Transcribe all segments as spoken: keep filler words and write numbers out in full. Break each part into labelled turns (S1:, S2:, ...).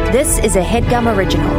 S1: This is a HeadGum original.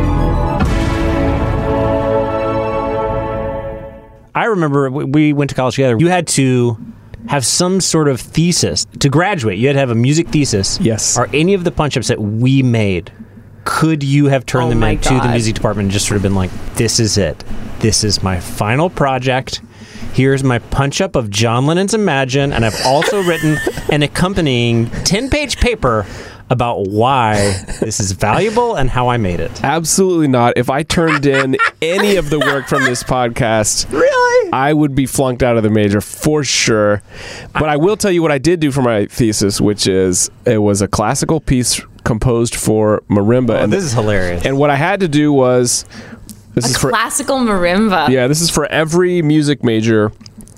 S2: I remember we went to college together. You had to have some sort of thesis to graduate. You had to have a music thesis.
S3: Yes.
S2: Are any of the punch-ups that we made, could you have turned
S4: Oh
S2: them
S4: my
S2: into
S4: God.
S2: the music department and just sort of been like, this is it. This is my final project. Here's my punch-up of John Lennon's Imagine, and I've also written an accompanying ten-page paper about why this is valuable and how I made it.
S3: Absolutely not. If I turned in any of the work from this podcast,
S2: Really?
S3: I would be flunked out of the major for sure. But I will tell you what I did do for my thesis, which is it was a classical piece composed for marimba.
S2: Oh,
S3: and
S2: this is hilarious.
S3: And what I had to do was this
S4: A
S3: is for
S4: classical marimba.
S3: yeah, this is for every music major.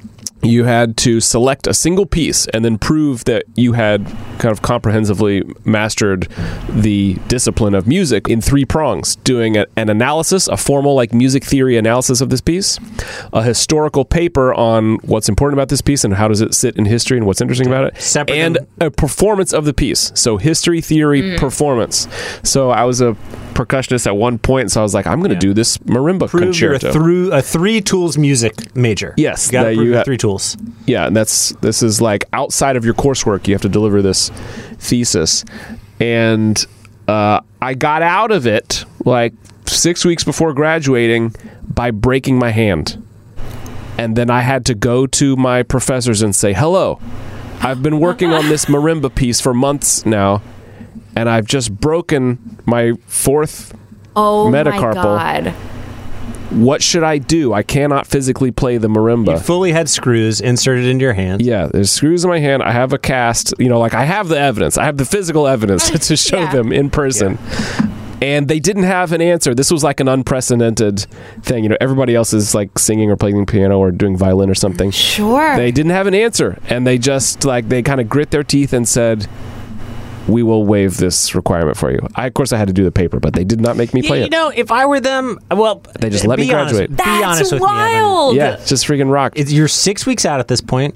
S3: You had to select a single piece and then prove that you had kind of comprehensively mastered the discipline of music in three prongs, doing a, an analysis, a formal like music theory analysis of this piece, a historical paper on what's important about this piece and how does it sit in history and what's interesting about it,
S2: Separate
S3: and
S2: them.
S3: a performance of the piece. So history, theory, performance. So I was a percussionist at one point, so I was like, I'm going to
S2: Yeah.
S3: do this marimba
S2: Prove you're a,
S3: concerto.
S2: through, a three tools music major.
S3: Yes,
S2: You got to
S3: that
S2: prove
S3: you
S2: your
S3: ha-
S2: three tools.
S3: Yeah, and that's this is like outside of your coursework. You have to deliver this thesis, and uh, I got out of it like six weeks before graduating by breaking my hand, and then I had to go to my professors and say, "Hello, I've been working on this marimba piece for months now, and I've just broken my fourth
S4: Oh
S3: metacarpal.
S4: my God.
S3: What should I do? I cannot physically play the
S2: You
S3: marimba."
S2: fully had screws inserted into your hand.
S3: Yeah, there's screws in my hand. I have a cast. You know, like I have the evidence. I have the physical evidence to show
S4: Yeah.
S3: them in person. And they didn't have an answer. This was like an unprecedented thing. You know, everybody else is like singing or playing the piano or doing violin or something.
S4: Sure.
S3: They didn't have an answer. And they just like, they kind of grit their teeth and said, "We will waive this requirement for you." I, of course, I had to do the paper, but they did not make me
S2: Yeah,
S3: play
S2: you
S3: it.
S2: know, if I were them, well,
S3: They just let
S2: be
S3: me graduate.
S2: Honest, be
S4: That's
S2: honest with me, Evan.
S4: wild.
S3: Yeah, it's just freaking rock.
S2: It's, you're six weeks out at this point.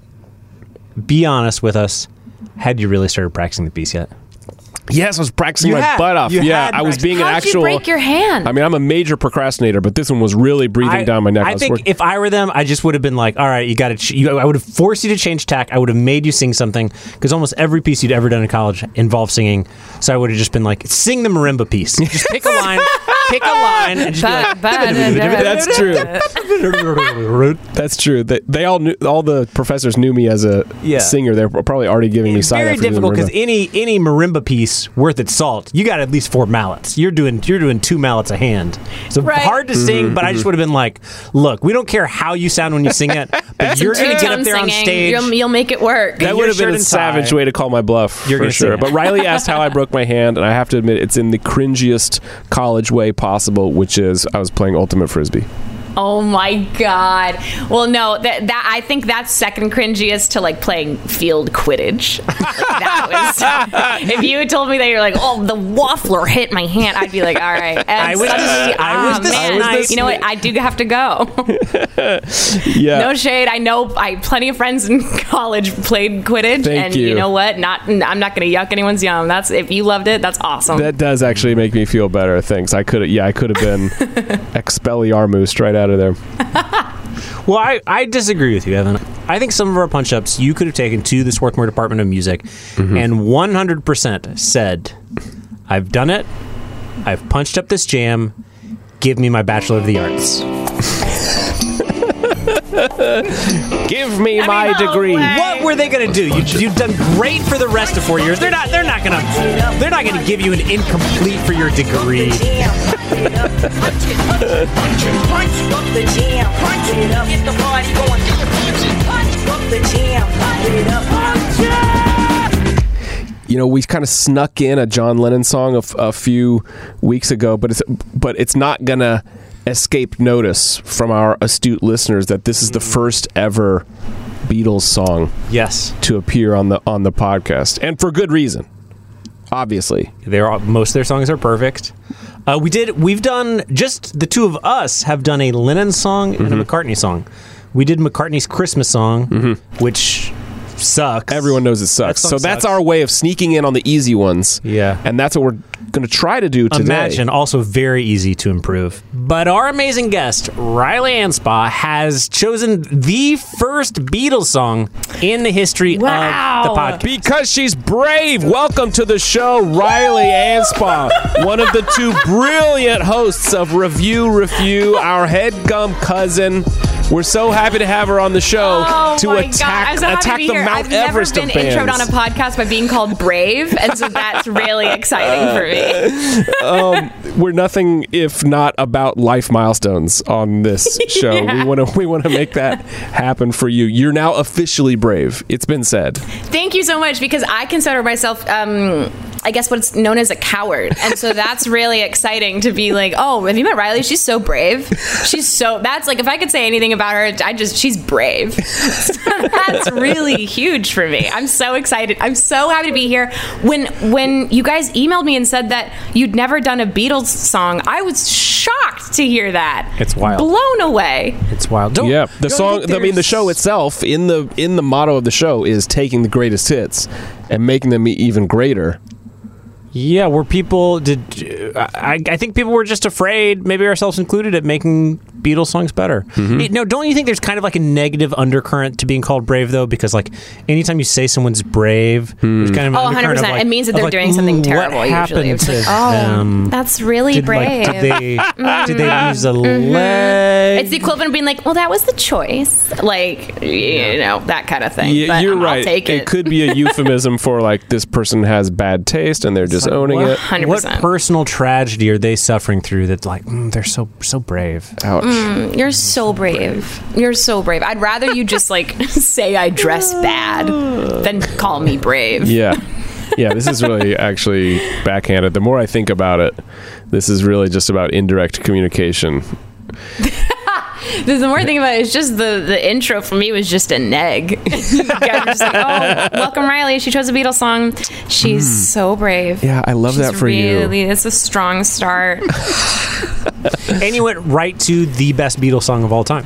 S2: Be honest with us. Had you really started practicing the piece yet?
S3: Yes, I was practicing
S2: You
S3: my
S2: had-
S3: butt off.
S2: you
S3: Yeah,
S2: had
S3: I was
S2: practiced.
S3: being an
S4: How'd
S3: actual.
S4: you break your hand?
S3: I mean, I'm a major procrastinator, but this one was really breathing
S2: I,
S3: down my neck.
S2: I
S3: was
S2: think
S3: working-
S2: if I were them, I just would have been like, all right, you got to. Ch- you, I would have forced you to change tack. I would have made you sing something because almost every piece you'd ever done in college involved singing. So I would have just been like, sing the marimba piece. Just pick a line, pick a line, and just be like,
S3: That's true. That's true. They, they all knew. All the professors knew me as a
S2: Yeah.
S3: singer. They're probably already giving me
S2: It's
S3: side
S2: very
S3: after doing
S2: difficult because
S3: marimba.
S2: any any marimba piece worth its salt, you got at least four mallets. You're doing you're doing two mallets a hand, so
S4: Right.
S2: hard to sing. But I just would have been like, look, we don't care how you sound when you sing it, but you're going to get up there on
S4: singing.
S2: stage.
S4: You'll, you'll make it work.
S2: That
S3: That
S2: your
S3: would have been
S2: shirt
S3: a
S2: and
S3: savage
S2: tie.
S3: way to call my bluff
S2: You're
S3: for
S2: gonna
S3: sure.
S2: sing it.
S3: But Riley asked how I broke my hand, and I have to admit it's in the cringiest college way possible, which is I was playing ultimate frisbee.
S4: Oh my God. Well, no, that, that I think that's second cringiest to like playing field Quidditch. Like, that was, if you had told me that you're like, oh, the waffler hit my hand, I'd be like, all right. And
S2: I was the-
S4: suddenly,
S2: I was
S4: ah,
S2: the
S4: man,
S2: snipe.
S4: you know what? I do have to go.
S3: Yeah.
S4: No shade. I know I plenty of friends in college played Quidditch,
S3: Thank
S4: and
S3: you.
S4: you know what? Not I'm not going to yuck anyone's yum. That's if you loved it, that's awesome.
S3: That does actually make me feel better. Thanks. I could have. Yeah, I could have been Expelliarmus right out of there.
S2: Well, I, I disagree with you, Evan. I think some of our punch-ups you could have taken to the Swarthmore Department of Music and one hundred percent said, I've done it. I've punched up this jam. Give me my Bachelor of the Arts.
S3: Give me my
S4: no
S3: degree.
S4: way.
S2: What were they going to do? You, you've done great for the rest of four years. They're not. They're not going to. They're not going to give you an incomplete for your degree.
S5: Punch up the jam, punch it up, get the party going. Punch up the jam, punch it up, punch it.
S3: You know, we kind of snuck in a John Lennon song a, f- a few weeks ago, but it's but it's not gonna escape notice from our astute listeners that this is the first ever Beatles song
S2: Yes,
S3: to appear on the on the podcast, and for good reason. Obviously,
S2: they're all, most of their songs are perfect. Uh, we did. We've done just the two of us have done a Lennon song and
S3: Mm-hmm.
S2: a McCartney song. We did McCartney's Christmas song,
S3: Mm-hmm.
S2: which sucks.
S3: Everyone knows it sucks.
S2: That
S3: So
S2: song
S3: that's
S2: sucks.
S3: our way of sneaking in on the easy ones.
S2: Yeah.
S3: And that's what we're going to try to do today.
S2: Imagine, also very easy to improve. But our amazing guest, Riley Anspaugh, has chosen the first Beatles song in the history
S4: Wow.
S2: of the podcast.
S3: Because she's brave. Welcome to the show, Riley Anspaugh, one of the two brilliant hosts of Review Review, our headgum cousin. We're so happy to have her on the show
S4: Oh
S3: to
S4: my
S3: attack
S4: God. I'm so happy
S3: attack
S4: to be
S3: the
S4: here.
S3: Mount
S4: I've never
S3: Everest
S4: been
S3: of bands.
S4: introed on a podcast by being called brave, and so that's really exciting for me.
S3: um, we're nothing if not about life milestones on this show.
S4: Yeah.
S3: We want to we want to make that happen for you. You're now officially brave. It's been said.
S4: Thank you so much, because I consider myself, um, I guess, what's known as a coward, and so that's really exciting to be like, oh, have you met Riley? She's so brave. She's so that's like if I could say anything about her, I just she's brave. So that's really huge for me. I'm so excited. I'm so happy to be here. When when you guys emailed me and said that you'd never done a Beatles song, I was shocked to hear that.
S2: It's wild.
S4: Blown away.
S2: It's wild. Don't,
S3: Yeah, the
S2: don't
S3: song.
S2: think
S3: I mean, the
S2: there's-
S3: show itself in the in the motto of the show is taking the greatest hits and making them even greater.
S2: Yeah, were people did I, I think people were just afraid, maybe ourselves included, at making Beatles songs better.
S3: Mm-hmm.
S2: It- no, don't you think there's kind of like a negative undercurrent to being called brave though? Because like anytime you say someone's brave, there's kind of an
S4: Oh,
S2: undercurrent
S4: one hundred percent.
S2: of like-
S4: It means that
S2: of
S4: they're
S2: like,
S4: doing something
S2: ooh,
S4: terrible
S2: what
S4: usually.
S2: happened
S4: It's like,
S2: to
S4: oh,
S2: them?
S4: that's really
S2: Did,
S4: brave.
S2: like, did they did they lose a leg?
S4: It's the equivalent of being like, well, that was the choice. Like, you know, that kind of thing.
S3: Yeah,
S4: But
S3: you're
S4: um,
S3: right.
S4: I'll take it.
S3: could be a euphemism for like this person has bad taste and they're just owning
S2: what?
S3: it.
S4: one hundred
S2: What
S4: percent.
S2: personal tragedy are they suffering through that's like mm, they're so so brave?
S3: Ouch.
S4: You're so brave. You're so brave. I'd rather you just like say I dress bad than call me brave.
S3: Yeah. Yeah, this is really actually backhanded. The more I think about it, this is really just about indirect communication.
S4: The more I think about it, it's just the, the intro for me was just a neg. You guys are just like, oh, welcome Riley. She chose a Beatles song. She's so brave.
S3: Yeah, I love
S4: She's
S3: that for
S4: really,
S3: you.
S4: It's a strong start.
S2: And you went right to the best Beatles song of all time.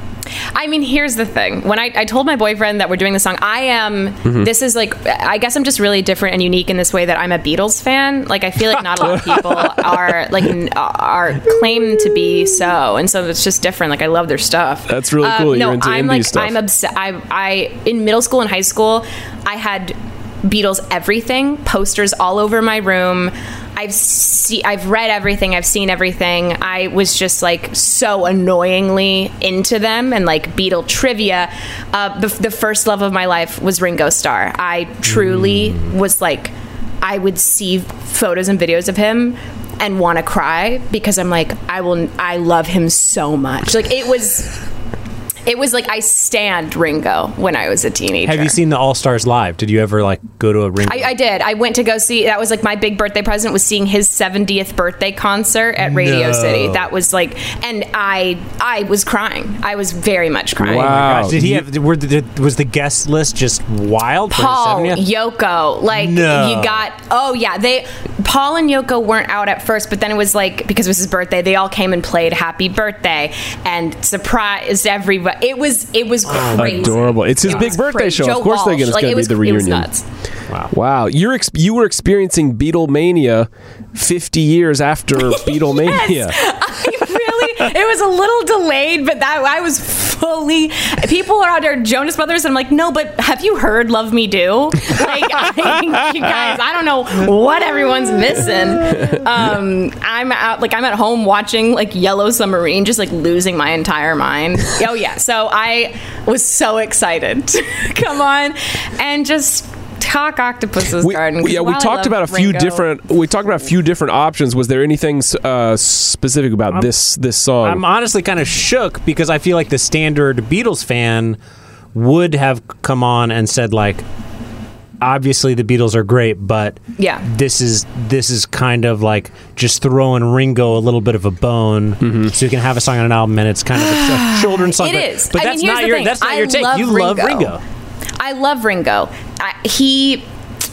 S4: I mean, here's the thing. When I, I told my boyfriend that we're doing the song, I am,
S3: Mm-hmm.
S4: this is like, I guess I'm just really different and unique in this way that I'm a Beatles fan. Like, I feel like not a lot of people are, like, n- are claimed to be so. And so it's just different. Like, I love their stuff.
S3: That's really
S4: Um,
S3: cool.
S4: no,
S3: You're into
S4: I'm
S3: indie
S4: like,
S3: stuff.
S4: I'm obsessed. I, I, in middle school and high school, I had Beatles everything, posters all over my room. I've see, I've read everything. I've seen everything. I was just like so annoyingly into them and like Beatle trivia. Uh, the, the first love of my life was Ringo Starr. I truly was like, I would see photos and videos of him and want to cry because I'm like, I will, I love him so much. Like it was. It was like I stand Ringo when I was a teenager.
S2: Have you seen the All Stars live? Did you ever like go to a Ringo?
S4: I, I did. I went to go see. That was like my big birthday present was seeing his seventieth birthday concert at Radio
S2: No.
S4: City. That was like, and I I was crying. I was very much crying.
S3: Wow.
S2: Gosh, did he have? Were the, was the guest list just wild? for his
S4: Paul,
S2: seventieth?
S4: Yoko, like
S2: No.
S4: you got. Oh yeah, they. Paul and Yoko weren't out at first, but then it was like because it was his birthday, they all came and played "Happy Birthday" and surprised everybody. It was it was crazy.
S3: Adorable. It's his
S4: It
S3: big
S4: was
S3: birthday
S4: crazy.
S3: show.
S4: Joe
S3: Of course they're
S4: Walsh.
S3: gonna- it's
S4: Like,
S3: gonna
S4: it
S3: be
S4: was-
S3: the
S4: It was
S3: reunion.
S4: nuts.
S3: Wow, you're ex- you were experiencing Beatlemania fifty years after Beatlemania.
S4: I really, it was a little delayed, but that I was fully. People are under Jonas Brothers, and I'm like, no, but have you heard "Love Me Do"? Like, I, you guys, I don't know what everyone's missing. Um, I'm out, like, I'm at home watching like Yellow Submarine, just like losing my entire mind. Oh yeah, so I was so excited to come on and just talk Octopus's
S3: We,
S4: Garden. 'cause
S3: yeah, we
S4: while I
S3: talked
S4: love
S3: about a few
S4: Ringo-
S3: different. We talked about a few different options. Was there anything uh, specific about this this song?
S2: I'm honestly kind of shook because I feel like the standard Beatles fan would have come on and said like, obviously the Beatles are great, but
S4: Yeah.
S2: this is this is kind of like just throwing Ringo a little bit of a bone,
S3: Mm-hmm.
S2: so you can have a song on an album and it's kind of a, a children's song.
S4: It
S2: but,
S4: is.
S2: but
S4: I
S2: that's
S4: mean, here's
S2: not
S4: the
S2: your
S4: thing.
S2: that's not
S4: I
S2: your take.
S4: love
S2: You love
S4: Ringo.
S2: Ringo.
S4: I love Ringo. I, he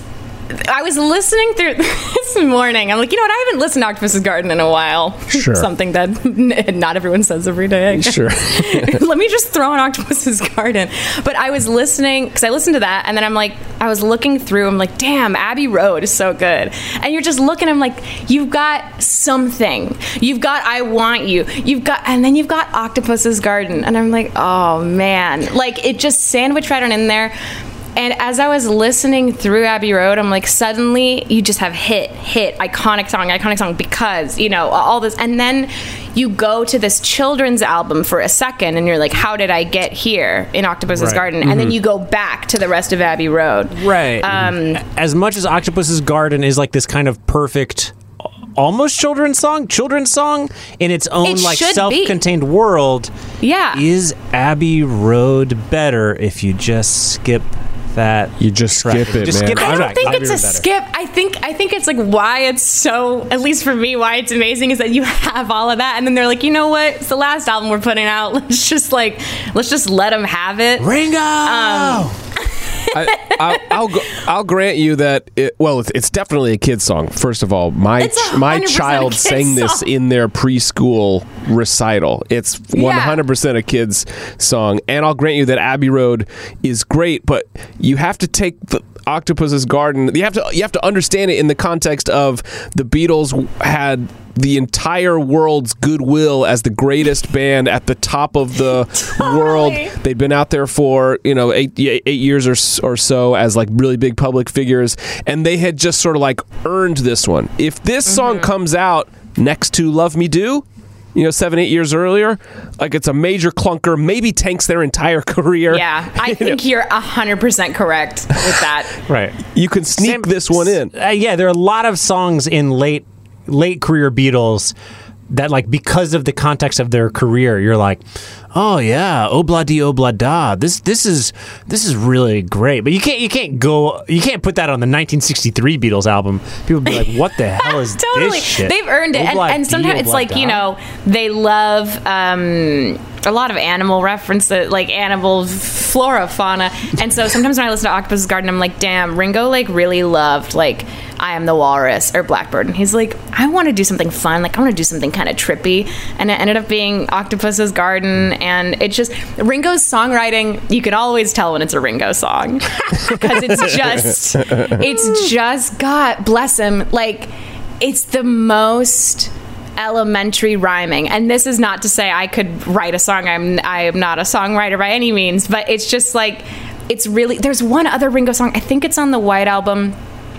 S4: I was listening through this morning. I'm like, you know what? I haven't listened to Octopus's Garden in a while.
S3: Sure.
S4: Something that not everyone says every day.
S3: Sure.
S4: Let me just throw on Octopus's Garden. But I was listening, because I listened to that, and then I'm like, I was looking through, I'm like, damn, Abbey Road is so good. And you're just looking, I'm like, you've got something. You've got I Want You. You've got, and then you've got Octopus's Garden. And I'm like, oh, man. Like, it just sandwiched right on in there. And as I was listening through Abbey Road, I'm like, suddenly you just have hit, hit, iconic song, iconic song, because, you know, all this. And then you go to this children's album for a second, and you're like, how did I get here in Octopus's
S2: Right.
S4: Garden?
S2: Mm-hmm.
S4: And then you go back to the rest of Abbey Road.
S2: Right.
S4: Um,
S2: as much as Octopus's Garden is like this kind of perfect, almost children's song, children's song in its own
S4: It
S2: like
S4: should be.
S2: self-contained world.
S4: Yeah.
S2: Is Abbey Road better if you just skip that?
S3: You just
S2: track?
S3: skip it,
S2: Just
S3: man.
S2: skip it.
S4: I
S2: Right.
S4: don't think
S2: Abbey
S4: it's a
S2: Road better.
S4: skip. I think I think it's like why it's so, at least for me, why it's amazing is that you have all of that, and then they're like, you know what? It's the last album we're putting out. Let's just like, let's just let them have it.
S2: Ringo.
S4: Um,
S3: I, I'll, I'll, go, I'll grant you that. It, well, it's, it's definitely a kid's song. First of all, my
S4: It's
S3: ch- my
S4: one hundred percent a
S3: child
S4: kid's
S3: sang this
S4: song.
S3: in their preschool recital. It's one hundred percent a kid's song, and I'll grant you that Abbey Road is great. But you have to take the Octopus's Garden. You have to you have to understand it in the context of the Beatles had the entire world's goodwill as the greatest band at the top of the world. They'd been out there for, you know, eight eight years or, s- or so as like really big public figures, and they had just sort of like earned this one. If this song comes out next to Love Me Do, you know, seven, eight years earlier, like it's a major clunker, maybe tanks their entire career.
S4: Yeah, I think you're one hundred percent correct with that.
S2: Right.
S3: You can sneak
S2: Same-
S3: this one in.
S2: Uh, yeah, there are a lot of songs in late late career Beatles that, like, because of the context of their career, you're like, oh yeah, obla di obla da. This this is this is really great. But you can't you can't go you can't put that on the nineteen sixty-three Beatles album. People be like, what the hell is
S4: Totally.
S2: this shit?
S4: They've earned it. And,
S2: Obla
S4: and
S2: di
S4: sometimes it's
S2: obla
S4: like,
S2: da.
S4: you know, they love um, a lot of animal references, like animal flora, fauna. And so sometimes when I listen to Octopus's Garden, I'm like, damn, Ringo like really loved like I Am the Walrus or Blackbird. And he's like, I want to do something fun. Like, I want to do something kind of trippy. And it ended up being Octopus's Garden. And it's just, Ringo's songwriting, you can always tell when it's a Ringo song. Because it's just, it's just, God bless him. Like, it's the most elementary rhyming. And this is not to say I could write a song. I'm I am not a songwriter by any means. But it's just like, it's really, there's one other Ringo song. I think it's on the White Album.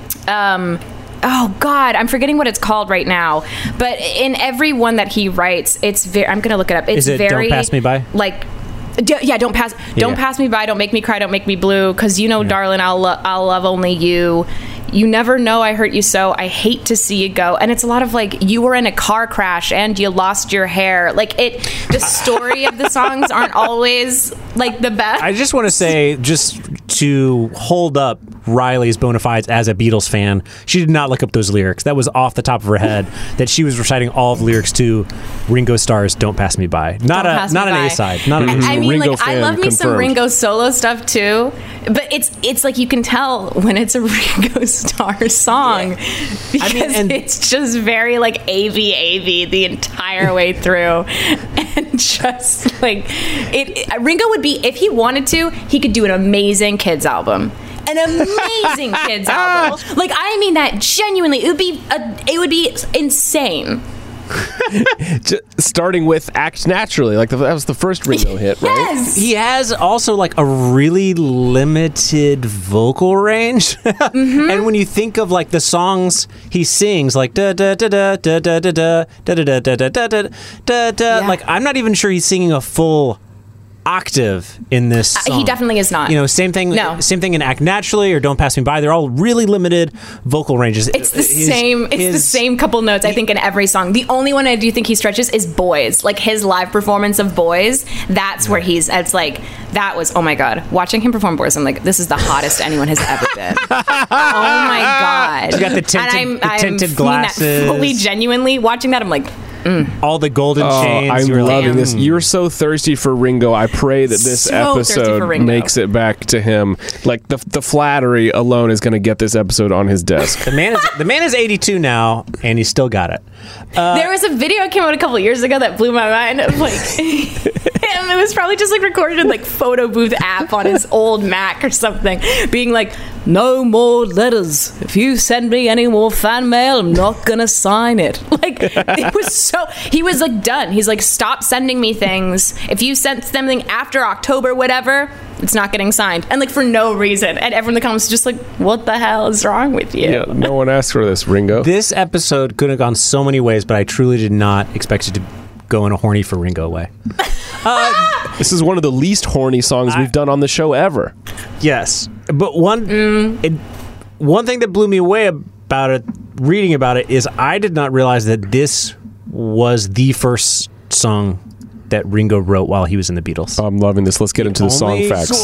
S4: Um, oh God, I'm forgetting what it's called right now. But in every one that he writes, it's very. I'm gonna look it up. It's
S2: Is it Don't
S4: very
S2: Pass Me By?
S4: Like, d- yeah, don't pass, don't
S2: Yeah.
S4: pass me by. Don't make me cry. Don't make me blue. Because you know, darling, I'll lo- I'll love only you. You never know I hurt you so. I hate to see you go. And it's a lot of like, you were in a car crash and you lost your hair. Like it, the story of the songs aren't always like the best.
S2: I just want to say, just to hold up Riley's bona fides as a Beatles fan, she did not look up those lyrics. That was off the top of her head. That she was reciting all of the lyrics to Ringo Starr's "Don't Pass Me By." Not
S4: Don't
S2: a
S4: Pass
S2: not
S4: Me
S2: an
S4: By.
S2: A side. Not an
S4: I,
S2: A
S4: I
S2: side.
S4: mean,
S3: Ringo
S4: like, I
S3: fan
S4: love me some
S3: confirmed.
S4: Ringo solo stuff too, but it's it's like you can tell when it's a Ringo Starr song because
S2: I mean, and-
S4: it's just very like A V A V the entire way through, and just like it, it. Ringo would be, if he wanted to, he could do an amazing kids album. An amazing kids album. Like, I mean that genuinely. It would be a, it would be insane.
S3: J- starting with Act Naturally, like the, that was the first Ringo hit, right?
S4: Yes.
S2: He has also like a really limited vocal range, and when you think of like the songs he sings, like da da da da da da da da da da da da da da da da, like I'm not even sure he's singing a full octave in this
S4: Uh,
S2: song.
S4: he definitely is not.
S2: You know, same thing.
S4: No.
S2: Same thing in Act Naturally or Don't Pass Me By. They're all really limited vocal ranges.
S4: It's the
S2: His-
S4: same. It's the
S2: his-
S4: same couple notes, I think, in every song. The only one I do think he stretches is Boys. Like his live performance of Boys. That's where he's. It's like that was. Oh my God, watching him perform Boys, I'm like, this is the hottest anyone has ever been. Oh my God.
S2: He's got the tinted-
S4: And I'm,
S2: the
S4: I'm
S2: tinted
S4: mean that
S2: glasses.
S4: fully, genuinely watching that. I'm like, Mm.
S2: all the golden
S3: Oh,
S2: chains.
S3: I'm
S2: You were like,
S3: loving this.
S2: mm.
S3: You're so thirsty for Ringo. I pray that this
S4: So thirsty for
S3: episode
S4: Ringo.
S3: makes it back to him. Like the the flattery alone is going to get this episode on his desk.
S2: The man is the man is eighty-two now, and he's still got it.
S4: There was a video that came out a couple years ago that blew my mind of like him. It was probably just like recorded in like photo booth app on his old Mac or something, being like, "No more letters. If you send me any more fan mail, I'm not gonna sign it." Like it was so he was like done. He's like, "Stop sending me things. If you sent something after October, whatever, it's not getting signed." And like for no reason. And everyone in the comments is just like, "What the hell is wrong with you?"
S3: Yeah, no one asked for this, Ringo.
S2: This episode could have gone so many ways, but I truly did not expect it to go in a horny for Ringo way.
S3: This is one of the least horny songs we've done on the show ever.
S2: Yes, but one
S4: Mm.
S2: it, one thing that blew me away about it, reading about it, is I did not realize that this was the first song that Ringo wrote while he was in the Beatles.
S3: I'm loving this. Let's get into the song
S2: Only
S3: facts.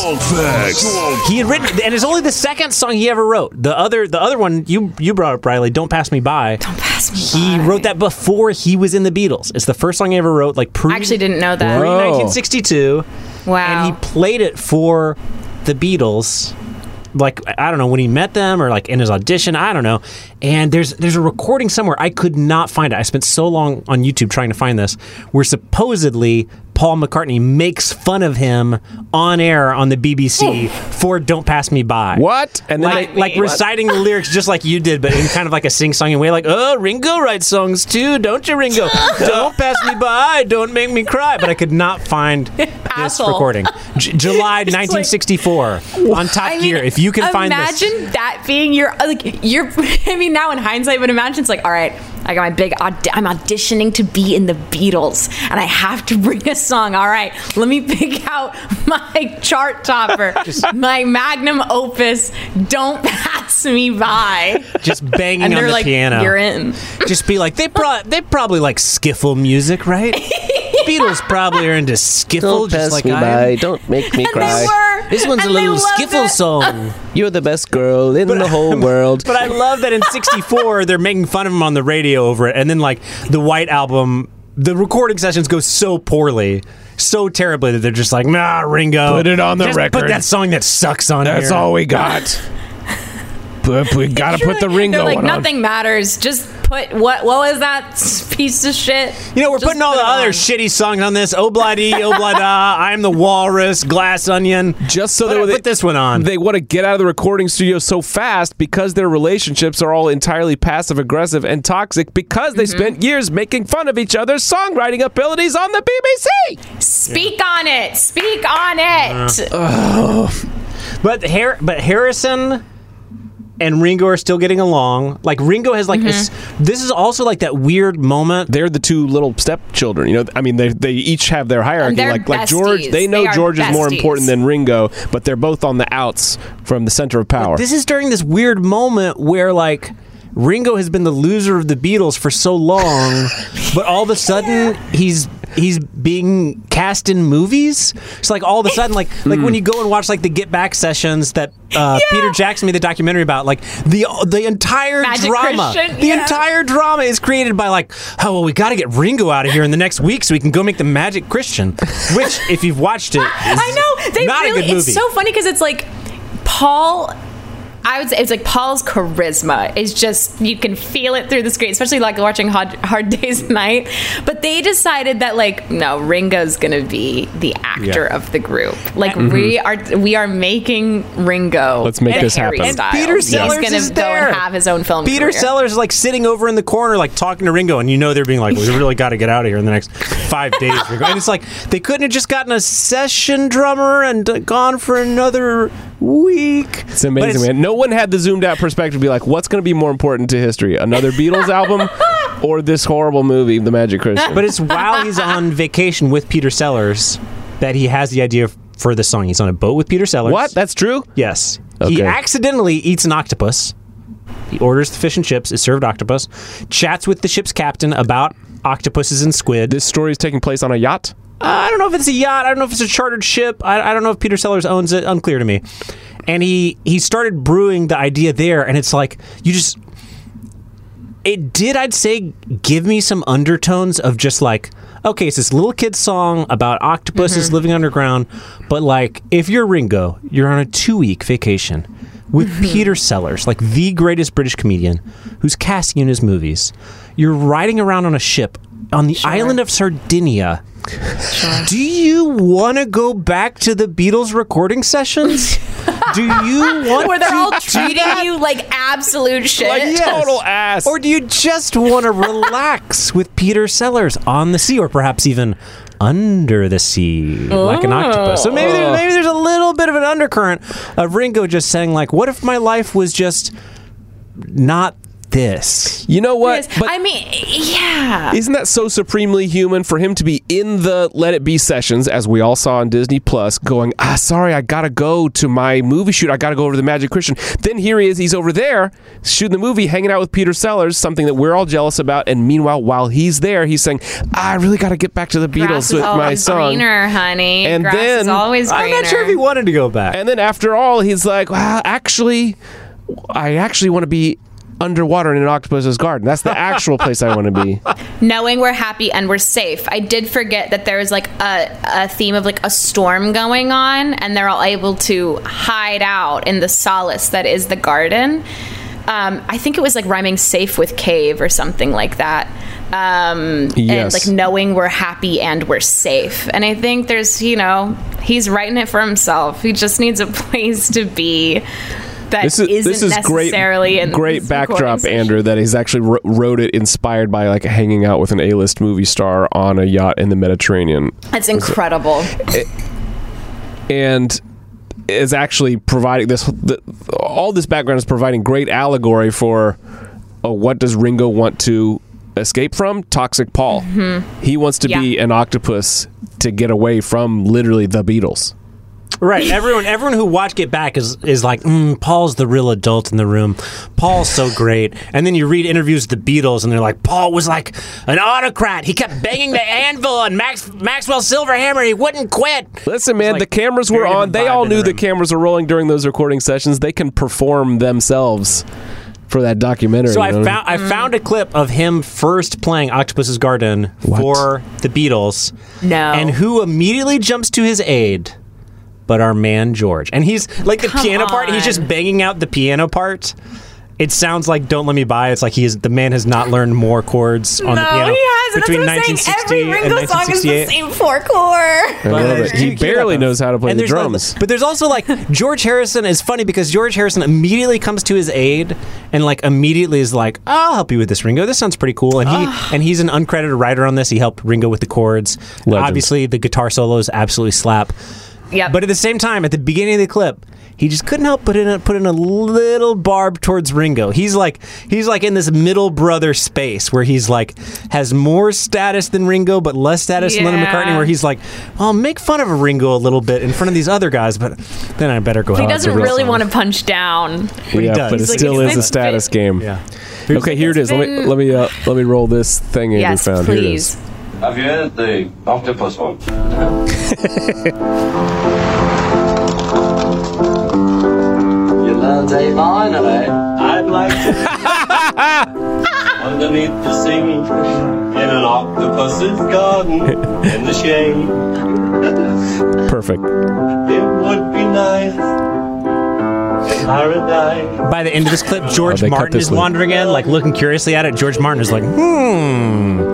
S2: He had written, and it's only the second song he ever wrote. The other, the other one you you brought up, Riley, "Don't Pass Me By."
S4: Don't pass me
S2: He
S4: by.
S2: wrote that before he was in the Beatles. It's the first song he ever wrote, like pre.
S4: I actually didn't know that.
S2: pre
S3: Whoa.
S2: nineteen sixty-two.
S4: Wow.
S2: And he played it for the Beatles, like I don't know when he met them or like in his audition, I don't know. And there's there's a recording somewhere, I could not find it. I spent so long on YouTube trying to find this, where supposedly Paul McCartney makes fun of him on air on the B B C for "Don't Pass Me By."
S3: What? And then
S2: Like,
S3: they,
S2: like reciting the lyrics just like you did, but in kind of like a sing-songing way, like, "Oh, Ringo writes songs too, don't you, Ringo? Don't pass me by, don't make me cry." But I could not find this
S4: Asshole.
S2: recording. J- July
S4: It's like-
S2: nineteen sixty-four on Top
S4: I
S2: Gear.
S4: mean,
S2: If you can find this.
S4: imagine that being your like your. I mean, now in hindsight, but imagine it's like, all right, I got my big. Aud- I'm auditioning to be in the Beatles, and I have to bring a song. All right, let me pick out my chart topper, my magnum opus. Don't pass me by.
S2: Just banging
S4: And
S2: on
S4: they're
S2: the
S4: like,
S2: piano.
S4: "You're in."
S2: Just be like, they, pro- they probably like skiffle music, right? Beatles probably are into skiffle,
S6: Don't
S2: just
S6: pass
S2: like
S6: me
S2: I
S6: by.
S2: am.
S6: Don't make me
S4: And
S6: cry.
S4: they were.
S2: This one's
S4: and
S2: a
S4: they
S2: little
S4: loved
S2: skiffle
S4: it.
S2: song.
S6: You're the best girl in the whole world.
S2: But I love that in sixty-four they're making fun of him on the radio over it, and then like the White Album, the recording sessions go so poorly, so terribly that they're just like, "Nah, Ringo,
S3: Put it on the
S2: just
S3: record.
S2: Put that song that sucks on
S3: that's
S2: here."
S3: all we got. But we gotta put the Ringo
S4: They're like,
S3: one on.
S4: nothing matters. Just put what? What was that piece of shit?
S2: You know, we're
S4: Just
S2: putting all
S4: put
S2: the
S4: it
S2: other
S4: on.
S2: shitty songs on this. Obla-dee, Obla-da, I'm the Walrus, Glass Onion.
S3: Just so
S2: Put-
S3: that they
S2: put this one on.
S3: They want to get out of the recording studio so fast because their relationships are all entirely passive aggressive and toxic because they
S4: Mm-hmm.
S3: spent years making fun of each other's songwriting abilities on the B B C.
S4: Speak on it. Speak on it.
S2: But Har- but Harrison and Ringo are still getting along. Like Ringo has like
S4: Mm-hmm.
S2: this, this is also like that weird moment.
S3: They're the two little stepchildren. You know, I mean, they they each have their hierarchy.
S4: they're
S3: Like like George,
S4: besties.
S3: they know
S4: They are
S3: George is more
S4: besties.
S3: important than Ringo, but they're both on the outs from the center of power.
S2: This is during this weird moment where like Ringo has been the loser of the Beatles for so long, but all of a sudden he's he's being cast in movies. It's like all of a sudden, like like when you go and watch like the Get Back sessions that uh, Peter Jackson made the documentary about, like the the entire
S4: Magic
S2: drama,
S4: Christian,
S2: the
S4: yeah.
S2: entire drama is created by like, oh well, we got to get Ringo out of here in the next week so we can go make the Magic Christian, which if you've watched it, is
S4: I know. They
S2: not
S4: really.
S2: a good movie.
S4: It's so funny because it's like Paul. I would say it's like Paul's charisma is just, you can feel it through the screen, especially like watching Hard, Hard Day's Night. But they decided that like, no, Ringo's gonna be the actor
S2: Yeah.
S4: of the group. Like we are, we are making Ringo.
S3: Let's make
S4: in
S3: this
S4: Harry
S3: happen.
S4: Style.
S2: And Peter
S4: He's
S2: Sellers
S4: gonna
S2: is
S4: go
S2: there.
S4: and have his own film.
S2: Peter
S4: career.
S2: Sellers is like sitting over in the corner, like talking to Ringo, and you know they're being like, "We really got to get out of here in the next five days." Ringo. And it's like they couldn't have just gotten a session drummer and uh, gone for another week.
S3: It's amazing,
S2: But it's-
S3: man. No one had the zoomed out perspective to be like, what's going to be more important to history? Another Beatles album or this horrible movie, The Magic Christian?
S2: But it's while he's on vacation with Peter Sellers that he has the idea for the song. He's on a boat with Peter Sellers.
S3: What? That's true?
S2: Yes. He
S3: Okay.
S2: accidentally eats an octopus. He orders the fish and chips, is served octopus, chats with the ship's captain about octopuses and squid.
S3: This story is taking place on a yacht?
S2: Uh, I don't know if it's a yacht. I don't know if it's a chartered ship. I, I don't know if Peter Sellers owns it. Unclear to me. And he he started brewing the idea there, and it's like you just it did, I'd say, give me some undertones of just like, okay, it's this little kid song about octopuses
S4: Mm-hmm.
S2: living underground, but like, if you're Ringo, you're on a two-week vacation with
S4: Mm-hmm.
S2: Peter Sellers, like the greatest British comedian who's casting in his movies. You're riding around on a ship on the
S4: Sure.
S2: island of Sardinia. Do you want to go back to the Beatles recording sessions? Do you want
S4: Where they're
S2: to
S4: all
S2: do
S4: treating
S2: that?
S4: you like absolute shit.
S3: Like
S2: Yes.
S3: total ass.
S2: Or do you just want to relax with Peter Sellers on the sea, or perhaps even under the sea, like an octopus? So maybe there, maybe there's a little bit of an undercurrent of Ringo just saying, like, what if my life was just not this?
S3: You know what?
S4: Yes. I mean, yeah.
S3: Isn't that so supremely human for him to be in the Let It Be sessions, as we all saw on Disney Plus, going, ah, sorry, I gotta go to my movie shoot. I gotta go over to the Magic Christian. Then here he is, he's over there shooting the movie, hanging out with Peter Sellers, something that we're all jealous about. And meanwhile, while he's there, he's saying, ah, I really gotta get back to the
S4: Grass
S3: Beatles
S4: is
S3: with my
S4: always
S3: song.
S4: greener, honey.
S3: And
S4: Grass
S3: then-
S4: is always greener.
S2: I'm not sure if he wanted to go back.
S3: And then after all, he's like, well, actually, I actually want to be underwater in an octopus's garden. That's the actual place I want to be.
S4: Knowing we're happy and we're safe. I did forget that there was like a, a theme of like a storm going on, and they're all able to hide out in the solace that is the garden. Um, I think it was like rhyming safe with cave or something like that. Um,
S3: Yes.
S4: And like knowing we're happy and we're safe. And I think there's, you know, he's writing it for himself. He just needs a place to be that
S3: This is
S4: isn't
S3: this is great,
S4: necessarily in
S3: great
S4: this
S3: backdrop,
S4: recording session.
S3: Andrew. That he's actually wr- wrote it inspired by like hanging out with an A-list movie star on a yacht in the Mediterranean,
S4: That's incredible.
S3: and is actually providing this. The, all this background is providing great allegory for uh, what does Ringo want to escape from? Toxic Paul. He wants to be
S4: Yeah.
S3: an octopus to get away from literally the Beatles.
S2: Right. Everyone everyone who watched Get Back is is like, mm, Paul's the real adult in the room. Paul's so great. And then you read interviews with the Beatles and they're like, Paul was like an autocrat. He kept banging the anvil and Max Maxwell Silverhammer. He wouldn't quit.
S3: Listen, man,
S2: like
S3: the cameras were
S2: very
S3: on.
S2: different
S3: They
S2: vibe
S3: all
S2: in the
S3: knew the
S2: room.
S3: cameras were rolling during those recording sessions. They can perform themselves for that documentary.
S2: So
S3: you
S2: I
S3: know?
S2: found I found a clip of him first playing Octopus's Garden
S3: What?
S2: for the Beatles.
S4: No.
S2: And who immediately jumps to his aid? But our man George. And he's like the
S4: Come
S2: piano part, he's just
S4: on.
S2: banging out the piano part. It sounds like Don't Let Me By. It's like he is the man has not learned more chords on the
S4: No,
S2: piano
S4: he hasn't.
S2: between
S4: That's
S2: nineteen
S4: what I'm
S2: sixty
S4: saying. Every
S2: and
S4: Ringo song is the
S2: nineteen sixty-eight.
S4: same four chord.
S3: I love
S2: But,
S3: it.
S2: uh,
S3: He
S2: you
S3: barely
S2: get that.
S3: knows how to play
S2: And
S3: the
S2: there's like-
S3: drums.
S2: but there's also like George Harrison is funny because George Harrison immediately comes to his aid and like immediately is like, I'll help you with this, Ringo. This sounds pretty cool. And he and he's an uncredited writer on this. He helped Ringo with the chords.
S3: Legend.
S2: Obviously, the guitar solos absolutely slap.
S4: Yep.
S2: But at the same time, at the beginning of the clip, he just couldn't help put in a, put in a little barb towards Ringo. He's like he's like in this middle brother space where he's like has more status than Ringo, but less status than Lennon
S4: Yeah.
S2: McCartney. Where he's like, well, I'll make fun of Ringo a little bit in front of these other guys, but then I better go.
S4: He
S2: out
S4: doesn't
S2: the real
S4: really
S2: song.
S4: want to punch down.
S2: he
S3: yeah,
S2: does.
S3: but it
S2: He's like,
S3: still
S4: it's
S3: is a
S4: been-
S3: status game.
S2: Yeah.
S3: Okay, here it is. Let me
S4: been-
S3: let me uh, let me roll this thing Andrew
S4: Yes,
S3: found. Here it is.
S4: please.
S7: Have you heard the octopus one? You learned A minor, eh? I'd like to underneath the sea in an octopus's garden in the shade.
S3: Perfect.
S7: It would be nice in paradise.
S2: By the end of this clip, George
S3: Oh, they cut
S2: Martin
S3: this
S2: is
S3: loop.
S2: wandering in, like looking curiously at it. George Martin is like, hmm.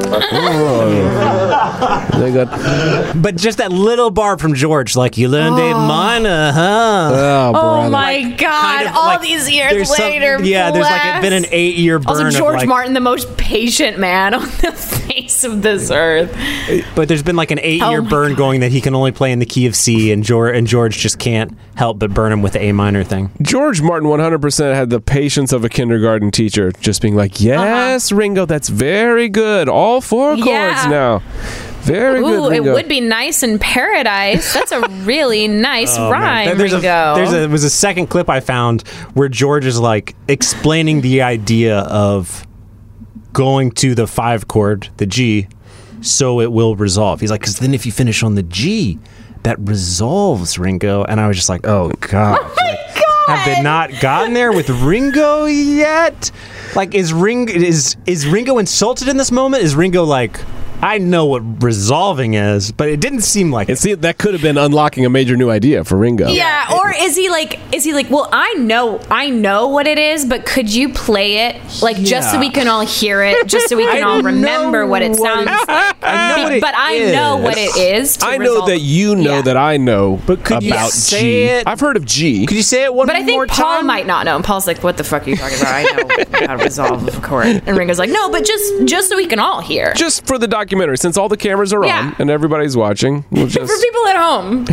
S3: They got
S2: But just that little barb from George, like, you learned A minor, huh?
S3: oh,
S4: Oh
S3: brother.
S4: my God!
S2: Kind of
S4: All
S2: like-
S4: these years
S2: there's some-
S4: later,
S2: yeah, there's like been an
S4: bless.
S2: eight-year burn
S4: Also,
S2: of
S4: George
S2: like,
S4: Martin, the most patient man on the face of this earth.
S2: but there's been like an eight-year
S4: Oh my
S2: burn
S4: God.
S2: going that he can only play in the key of C, and George and George just can't help but burn him with the A minor thing.
S3: George Martin one hundred percent had the patience of a kindergarten teacher, just being like, yes, Ringo, that's very good. All four chords
S4: Yeah.
S3: now. Very
S4: Ooh,
S3: good,
S4: it
S3: Ringo.
S4: would be nice in paradise. That's a really nice
S2: Oh, man.
S4: rhyme,
S2: There's a,
S4: Ringo.
S2: there's a, there was a second clip I found where George is like explaining the idea of going to the five chord, the G, so it will resolve. He's like, because then if you finish on the G, that resolves, Ringo. And I was just like, oh, God.
S4: Oh my God!
S2: Have they not gotten there with Ringo yet? Like, is Ring is is Ringo insulted in this moment? Is Ringo like, I know what resolving is, but it didn't seem like
S3: And
S2: it.
S3: see, that could have been unlocking a major new idea for Ringo.
S4: Yeah, or is he like, is he like, well, I know, I know what it is, but could you play it, like, just so we can all hear it, just so we can
S2: I
S4: all remember
S2: know
S4: what it
S2: what
S4: sounds
S2: it-
S4: like?
S2: I know what it
S4: but I know what it is. to
S3: I know
S4: resolve-
S3: that you know
S4: Yeah.
S3: that I know
S2: But could you
S3: about
S2: say
S3: G.
S2: it-
S3: I've heard of G.
S2: Could you say it one
S4: But I
S2: more
S4: think Paul
S2: time?
S4: might not know. And Paul's like, "What the fuck are you talking about? I know how to resolve a chord." And Ringo's like, "No, but just just so we can all hear."
S3: Just for the documentary, since all the cameras are
S4: Yeah.
S3: on and everybody's watching, we'll
S4: For
S3: just
S4: people at home.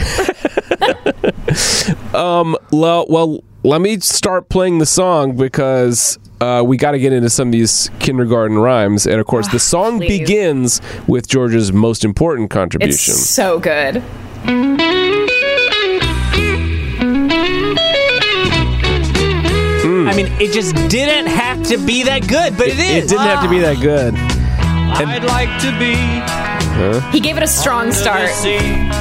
S3: well, well, let me start playing the song because uh, we got to get into some of these kindergarten rhymes, and of course, the song
S4: please.
S3: begins with George's most important
S4: It's
S3: contribution.
S4: so good.
S2: I mean, it just didn't have to be that good, but it is.
S3: It didn't have to be that good.
S7: I'd like to be
S4: He gave it a strong start.
S7: sea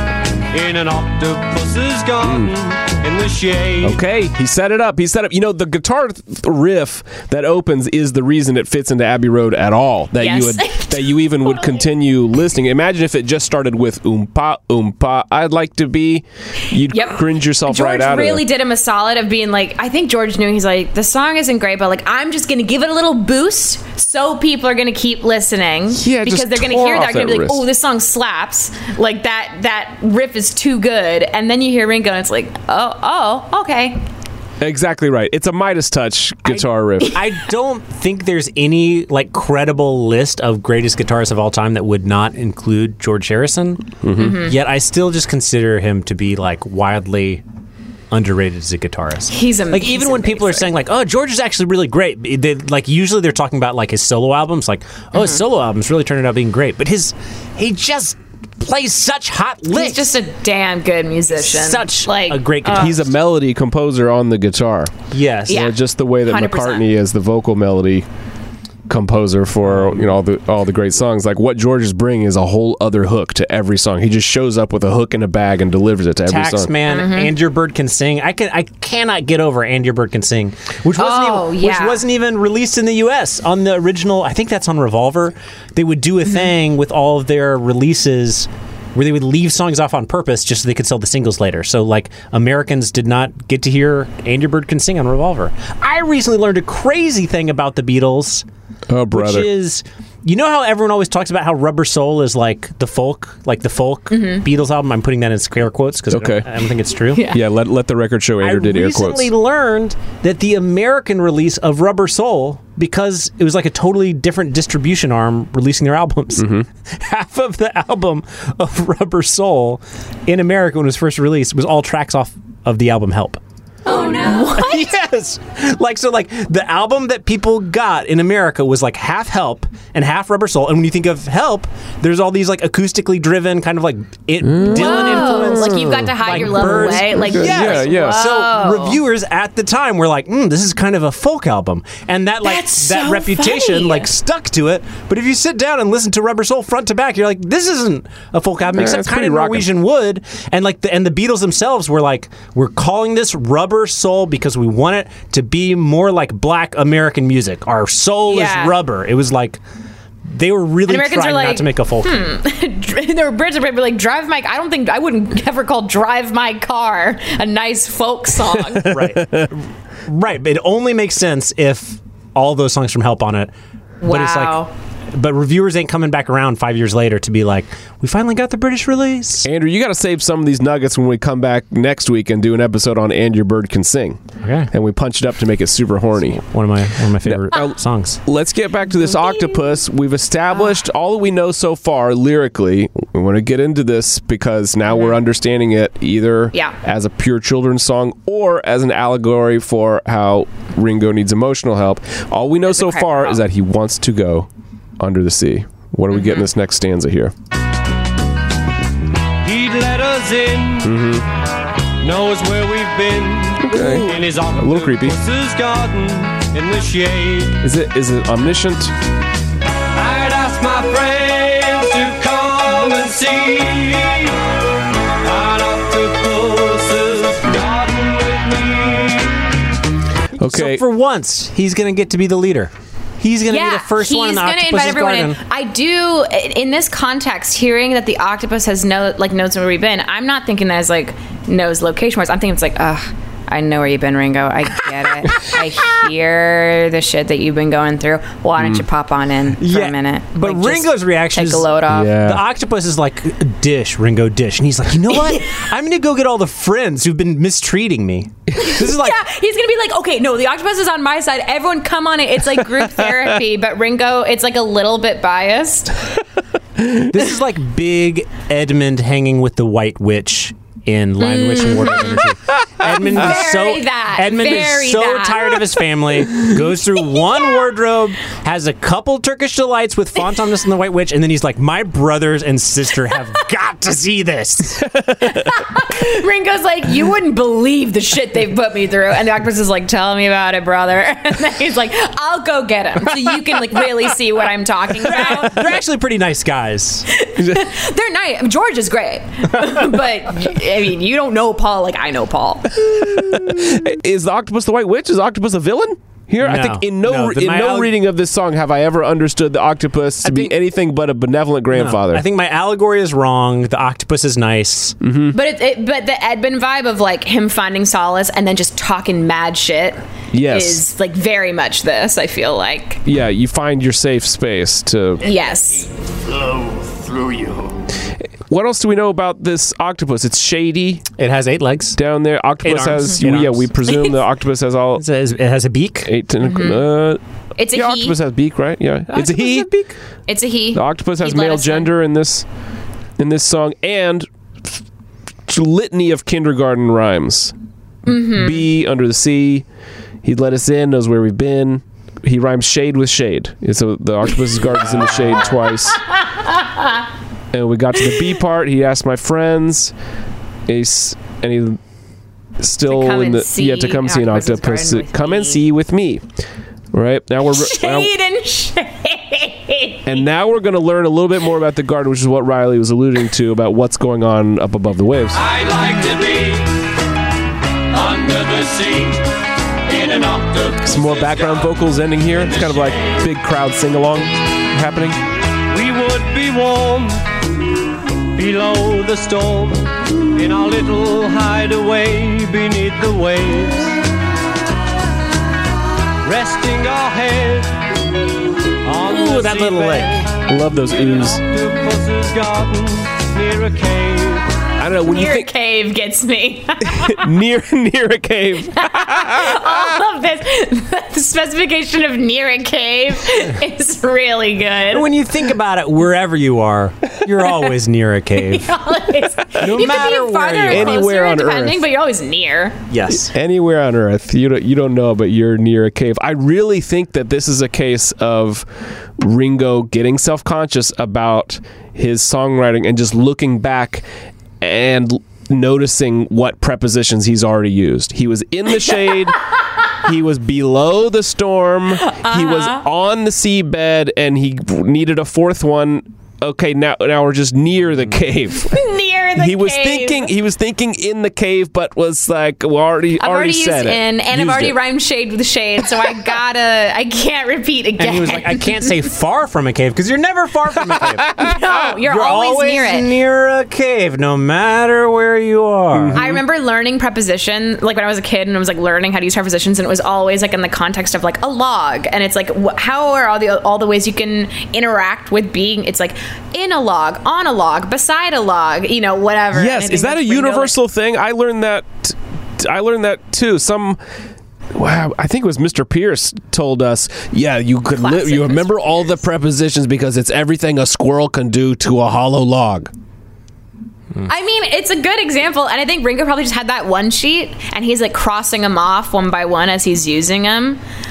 S7: in an octopus's garden in the shade.
S3: Okay, he set it up. He set up. You know, the guitar th- riff that opens is the reason it fits into Abbey Road at all. That
S4: Yes.
S3: you would, that you even would continue listening. Imagine if it just started with oompa oompa. I'd like to be. You'd
S4: Yep.
S3: cringe yourself
S4: George
S3: right out
S4: really
S3: of it.
S4: did him a solid of being like, I think George knew, he's like, the song isn't great, but like, I'm just going to give it a little boost so people are going to keep listening.
S3: Yeah,
S4: because
S3: just
S4: they're going to
S3: tore
S4: hear that.
S3: off
S4: They're going to be
S3: that
S4: like,
S3: riff.
S4: oh, this song slaps. Like that, that riff is too good. And then you hear Ringo and it's like, oh, oh, okay.
S3: Exactly right. It's a Midas touch guitar riff.
S2: I don't think there's any like credible list of greatest guitarists of all time that would not include George Harrison.
S4: Mm-hmm.
S2: Yet I still just consider him to be like wildly underrated as a guitarist.
S4: He's amazing.
S2: Like even when people are saying like, "Oh, George is actually really great," they, like usually they're talking about like his solo albums. Like, "Oh, his solo albums really turned out being great," but his he just plays such hot licks.
S4: he's just a damn good musician.
S2: such
S4: like
S2: a great
S4: uh,
S2: guitarist.
S3: He's a melody composer on the guitar.
S2: yes.
S4: Yeah.
S3: You know, just the way that
S4: one hundred percent.
S3: McCartney is the vocal melody composer for you know all the all the great songs. Like what George is bringing is a whole other hook to every song. He just shows up with a hook in a bag and delivers it to every song.
S2: Taxman,
S4: Mm-hmm.
S2: And Your Bird Can Sing. I can I cannot get over And Your Bird Can Sing, which wasn't
S4: Oh,
S2: even,
S4: yeah.
S2: which wasn't even released in the U S on the original. I think that's on Revolver. They would do a
S4: Mm-hmm.
S2: thing with all of their releases where they would leave songs off on purpose just so they could sell the singles later. So like Americans did not get to hear And Your Bird Can Sing on Revolver. I recently learned a crazy thing about the Beatles.
S3: Oh, brother.
S2: Which is, you know how everyone always talks about how Rubber Soul is like the folk, like the folk
S4: Mm-hmm.
S2: Beatles album? I'm putting that in scare quotes because
S3: Okay.
S2: I, don't- I don't think it's true.
S3: Yeah, let, let the record show Andrew
S2: I
S3: did air quotes.
S2: recently learned that the American release of Rubber Soul, because it was like a totally different distribution arm releasing their albums,
S3: Mm-hmm.
S2: half of the album of Rubber Soul in America when it was first released was all tracks off of the album Help.
S4: oh no. What?
S2: Yes. Like, so, like, the album that people got in America was, like, half Help and half Rubber Soul. And when you think of Help, there's all these, like, acoustically driven, kind of, like, it, Dylan
S4: Oh,
S2: influence.
S4: like you've got to hide
S2: like
S4: your love
S2: birds.
S4: away. Like
S3: Yeah, yeah.
S2: So reviewers at the time were like, mm, "This is kind of a folk album," and that like
S4: That's
S2: that
S4: so
S2: reputation
S4: funny.
S2: like stuck to it. But if you sit down and listen to Rubber Soul front to back, you're like, "This isn't a folk album,
S3: Yeah,
S2: except
S3: it's
S2: kind
S3: pretty
S2: of
S3: rockin'.
S2: Norwegian Wood." And like the and the Beatles themselves were like, "We're calling this Rubber Soul because we want it to be more like Black American music. Our soul
S4: Yeah.
S2: is rubber." It was like. They were really
S4: And Americans
S2: trying
S4: are
S2: not
S4: like,
S2: to make a folk.
S4: there were Brits that were like, drive my, I don't think, I wouldn't ever call Drive My Car a nice folk song.
S2: Right. Right. But it only makes sense if all those songs from Help on it. But it's
S4: Wow.
S2: like, but reviewers ain't coming back around five years later to be like, we finally got the British release.
S3: Andrew, you got to save some of these nuggets when we come back next week and do an episode on And Your Bird Can Sing.
S2: Okay.
S3: And we punch it up to make it super horny.
S2: One of my one of my favorite
S3: Now,
S2: songs.
S3: Let's get back to this octopus. We've established all that we know so far lyrically. We want to get into this because now we're understanding it either
S4: Yeah.
S3: as a pure children's song or as an allegory for how Ringo needs emotional help. All we know so
S4: cry
S3: far
S4: for
S3: is that he wants to go under the sea. What do we get in this next stanza here?
S7: He'd let us in, knows where we've been.
S3: Okay.
S7: In his
S3: little creepy.
S7: octopus's garden in the shade.
S3: Is it is it omniscient?
S7: I'd ask my friends to come and see an octopus's garden with me.
S3: Okay.
S2: So for once, he's going to get to be the leader. He's going to
S4: Yeah,
S2: be the first
S4: he's
S2: one in the
S4: gonna invite
S2: octopus's
S4: everyone
S2: garden.
S4: in. I do in this context, hearing that the octopus has no like knows where we've been. I'm not thinking that as like knows location wise. I'm thinking it's like, ugh, I know where you've been, Ringo. I get it. I hear the shit that you've been going through. Why don't you pop on in for
S2: Yeah,
S4: a minute?
S2: but
S4: Like, just
S2: Ringo's reaction
S4: take
S2: is-
S4: a load off.
S3: Yeah.
S2: The octopus is like, dish, Ringo, dish. And he's like, you know what? I'm going to go get all the friends who've been mistreating me. This is like,
S4: Yeah, he's gonna be like, okay, no, the octopus is on my side. Everyone, come on it. It's like group therapy, but Ringo, it's like a little bit biased.
S2: this is like big Edmund hanging with the White Witch in Lion Witch and Wardrobe Energy. Edmund is so
S4: Very that,
S2: Edmund
S4: very
S2: is so
S4: that.
S2: tired of his family. Goes through one wardrobe, has a couple Turkish delights with Fontaines and the White Witch, and then he's like, "My brothers and sister have got to see this."
S4: Ringo's like, you wouldn't believe the shit they've put me through, and the octopus is like, tell me about it, brother. And then he's like, I'll go get him, so you can like really see what I'm talking about.
S2: They're actually pretty nice guys.
S4: They're nice. George is great, but I mean, you don't know Paul like I know Paul.
S3: Is the octopus the White Witch? Is the octopus a villain? Here, I
S2: No.
S3: think in no,
S2: No, the-
S3: in
S2: my
S3: no
S2: al-
S3: reading of this song have I ever understood the octopus to
S2: I
S3: be
S2: think-
S3: anything but a benevolent grandfather.
S2: I think my allegory is wrong. The octopus is nice.
S4: But it, it, but the Edmund vibe of like him finding solace and then just talking mad shit
S3: Yes.
S4: is like very much this. I feel like
S3: Yeah, you find your safe space to.
S4: yes.
S7: Flow through you.
S3: What else do we know about this octopus? It's shady
S2: It has eight legs.
S3: down there. Octopus
S2: Eight arms.
S3: has.
S2: Eight
S3: yeah,
S2: arms.
S3: we presume the octopus has all
S2: It has, it has a beak.
S3: eight tentacles. Uh,
S4: It's a
S3: the
S4: he.
S3: octopus has beak, right? Yeah, it's a
S2: Octopus
S3: he.
S2: has a beak.
S4: It's a he.
S3: The octopus has
S4: He'd let
S3: male
S4: us in.
S3: gender in this in this song, and litany of kindergarten rhymes.
S4: Mm-hmm.
S3: Bee under the sea. He'd let us in. Knows where we've been. He rhymes shade with shade. And so the octopus's garden's in the shade twice. And we got to the B part. He asked my friends. He's, and he still
S4: To come
S3: in
S4: and
S3: the
S4: see
S3: yeah to come see an
S4: Octopus's
S3: octopus.
S4: Garden with
S3: Come
S4: me.
S3: and see with me. Right now we're now,
S4: Shade and shade.
S3: and now we're going to learn a little bit more about the garden, which is what Riley was alluding to about what's going on up above the waves.
S7: I'd like to be under the sea in an octopus.
S3: Some more background vocals ending here. It's kind of like big crowd sing along happening.
S7: We would be warm below the storm in our little hideaway beneath the waves, resting our head on
S2: Ooh,
S7: the
S2: that little
S7: seabed.
S3: I love those
S7: In an
S3: oohs.
S7: octopus's garden near a cave.
S3: I don't know when you
S4: Near a
S3: think
S4: cave gets me.
S3: near near a cave.
S4: All of this. The specification of near a cave is really good.
S2: When you think about it, wherever you are, you're always near a cave.
S4: Always.
S2: No
S4: you
S2: matter
S4: could be
S2: where
S4: farther
S2: you
S4: or
S2: are.
S4: closer,
S3: Anywhere on
S4: depending,
S3: Earth.
S4: but you're always near.
S2: Yes.
S3: Anywhere on Earth, you don't you don't know, but you're near a cave. I really think that this is a case of Ringo getting self conscious about his songwriting and just looking back and l- noticing what prepositions he's already used. He was in the shade. He was below the storm. He was on the seabed, and he needed a fourth one. Okay, now now we're just near the cave.
S4: Near the
S3: he was
S4: cave.
S3: thinking he was thinking in the cave, but was like, well, already
S4: I've already, used
S3: said it.
S4: in, and I've
S3: Used
S4: already
S3: it.
S4: rhymed shade with shade, so I gotta, I can't repeat again.
S2: And he was like, I can't say far from a cave because you're never far from a cave.
S4: no, you're,
S2: You're
S4: always, near it.
S2: near a cave, no matter where you are.
S4: I remember learning preposition, like when I was a kid, and I was like learning how to use prepositions, and it was always like in the context of like a log, and it's like wh- how are all the all the ways you can interact with being? It's like in a log, on a log, beside a log, you know, whatever. And I
S3: Yes,
S4: think
S3: is that a
S4: that's Ringo, like-
S3: universal thing? I learned that. T- I learned that too. Some. Wow, I think it was Mister Pierce told us. Yeah, you could. Li-
S4: Classic
S3: you remember
S4: Mister
S3: all the
S4: Pierce.
S3: prepositions because it's everything a squirrel can do to a hollow log.
S4: I mean, it's a good example, and I think Ringo probably just had that one sheet, and he's like crossing them off one by one as he's using them.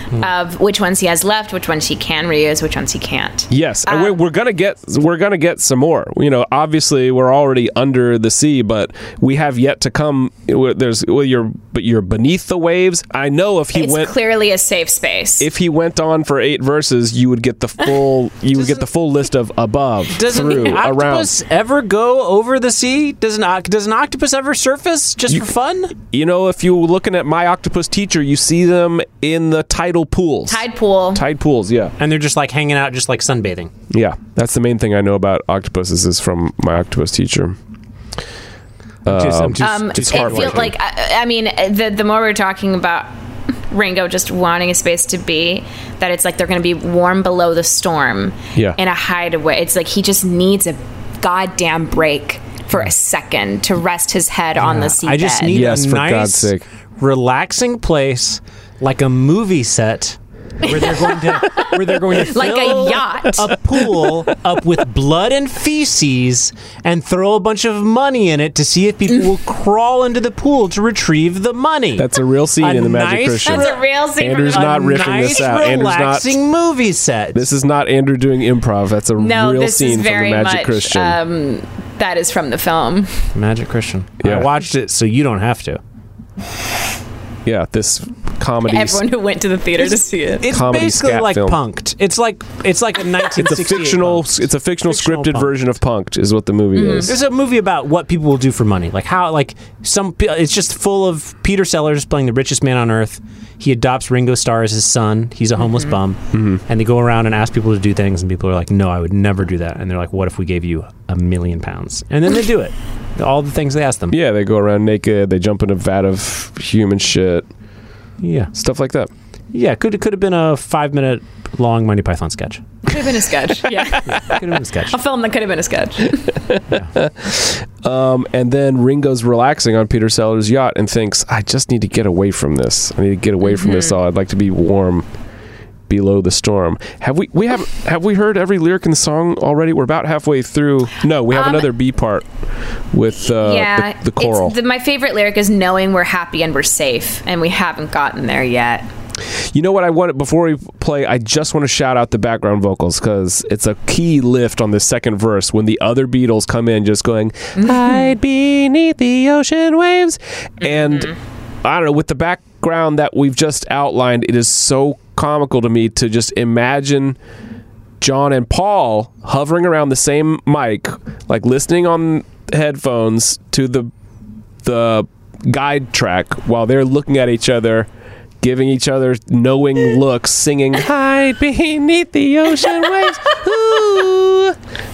S4: of which ones he has left, which ones he can reuse, which ones he can't.
S3: Yes, and
S4: Um,
S3: we're, we're gonna get we're gonna get some more. You know, obviously we're already under the sea, but we have yet to come. There's well, you're but you're beneath the waves. I know if he
S4: It's
S3: went
S4: clearly a safe space.
S3: if he went on for eight verses, you would get the full you would get the full list of above,
S2: Doesn't
S3: through,
S2: an
S3: around.
S2: octopus ever go over the sea? Does an oc- does an octopus ever surface just for fun?
S3: You know, if you're looking at My Octopus Teacher, you see them in the tidal pools.
S4: Tide pool.
S3: Tide pools, yeah.
S2: And they're just like hanging out, just like sunbathing.
S3: Yeah, that's the main thing I know about octopuses is from My Octopus Teacher.
S2: I'm just, I'm just-
S4: Um,
S3: It's
S4: it feels
S3: heartbreaking.
S4: like I, I mean, the the more we're talking about Ringo just wanting a space to be, that it's like they're going to be warm below the storm
S3: Yeah.
S4: in a hideaway. It's like he just needs a goddamn break for a second to rest his head on the seabed.
S2: I just need
S3: Yes,
S2: a
S3: for
S2: nice,
S3: God's sake.
S2: relaxing place, like a movie set, where they're going to where they're going to
S4: Like a
S2: fill
S4: yacht.
S2: a pool up with blood and feces, and throw a bunch of money in it to see if people will crawl into the pool to retrieve the money.
S3: That's a real scene
S2: A
S3: in The Magic
S2: nice-
S3: Christian.
S4: That's a real scene.
S3: Andrew's
S4: from the-
S3: not
S2: a
S3: riffing
S2: nice,
S3: this out. Andrew's not-
S2: relaxing movie set.
S3: This is not Andrew doing improv. That's a
S4: No,
S3: real
S4: this
S3: scene
S4: is very
S3: from The Magic
S4: much.
S3: Christian.
S4: Um, that is from the film.
S2: Magic Christian.
S3: Yeah.
S2: I watched it, so you don't have to.
S3: yeah, this comedy.
S4: Everyone who went to the theater to see it.
S2: It's
S3: Comedy
S2: basically
S3: scat
S2: like
S3: film.
S2: Punked. It's like it's like a nineteen
S3: It's a
S2: sixty-eight
S3: fictional.
S2: Punk'd.
S3: It's a fictional,
S2: Fictional
S3: scripted
S2: Punk'd.
S3: version of Punked, is what the movie is.
S2: There's a movie about what people will do for money, like how, like some. pe- It's just full of Peter Sellers playing the richest man on earth. He adopts Ringo Starr as his son. He's a homeless bum,
S3: Mm-hmm.
S2: and they go around and ask people to do things, and people are like, "No, I would never do that." And they're like, "What if we gave you a million pounds?" And then they do it. All the things they ask them.
S3: Yeah, they go around naked. They jump in a vat of human shit,
S2: yeah,
S3: stuff like that.
S2: yeah. Could it could have been a five minute long Monty Python sketch.
S4: Could have been a sketch. Yeah.
S2: Could have been a sketch.
S4: A film that could have been a sketch.
S3: Um, and then Ringo's relaxing on Peter Sellers' yacht and thinks, "I just need to get away from this. I need to get away from this. All I'd like to be warm below the storm." Have we we have have we heard every lyric in the song already? We're about halfway through. No, we have
S4: Um,
S3: another B part with uh,
S4: yeah.
S3: the, the choral.
S4: It's, the, my favorite lyric is knowing we're happy and we're safe, and we haven't gotten there yet.
S3: You know what I want before we play? I just want to shout out the background vocals because it's a key lift on the second verse when the other Beatles come in, just going "Hide beneath the ocean waves," and I don't know, with the background that we've just outlined, it is so comical to me to just imagine John and Paul hovering around the same mic, like listening on headphones to the the guide track while they're looking at each other, giving each other knowing looks, singing "Hide beneath the ocean waves." Ooh.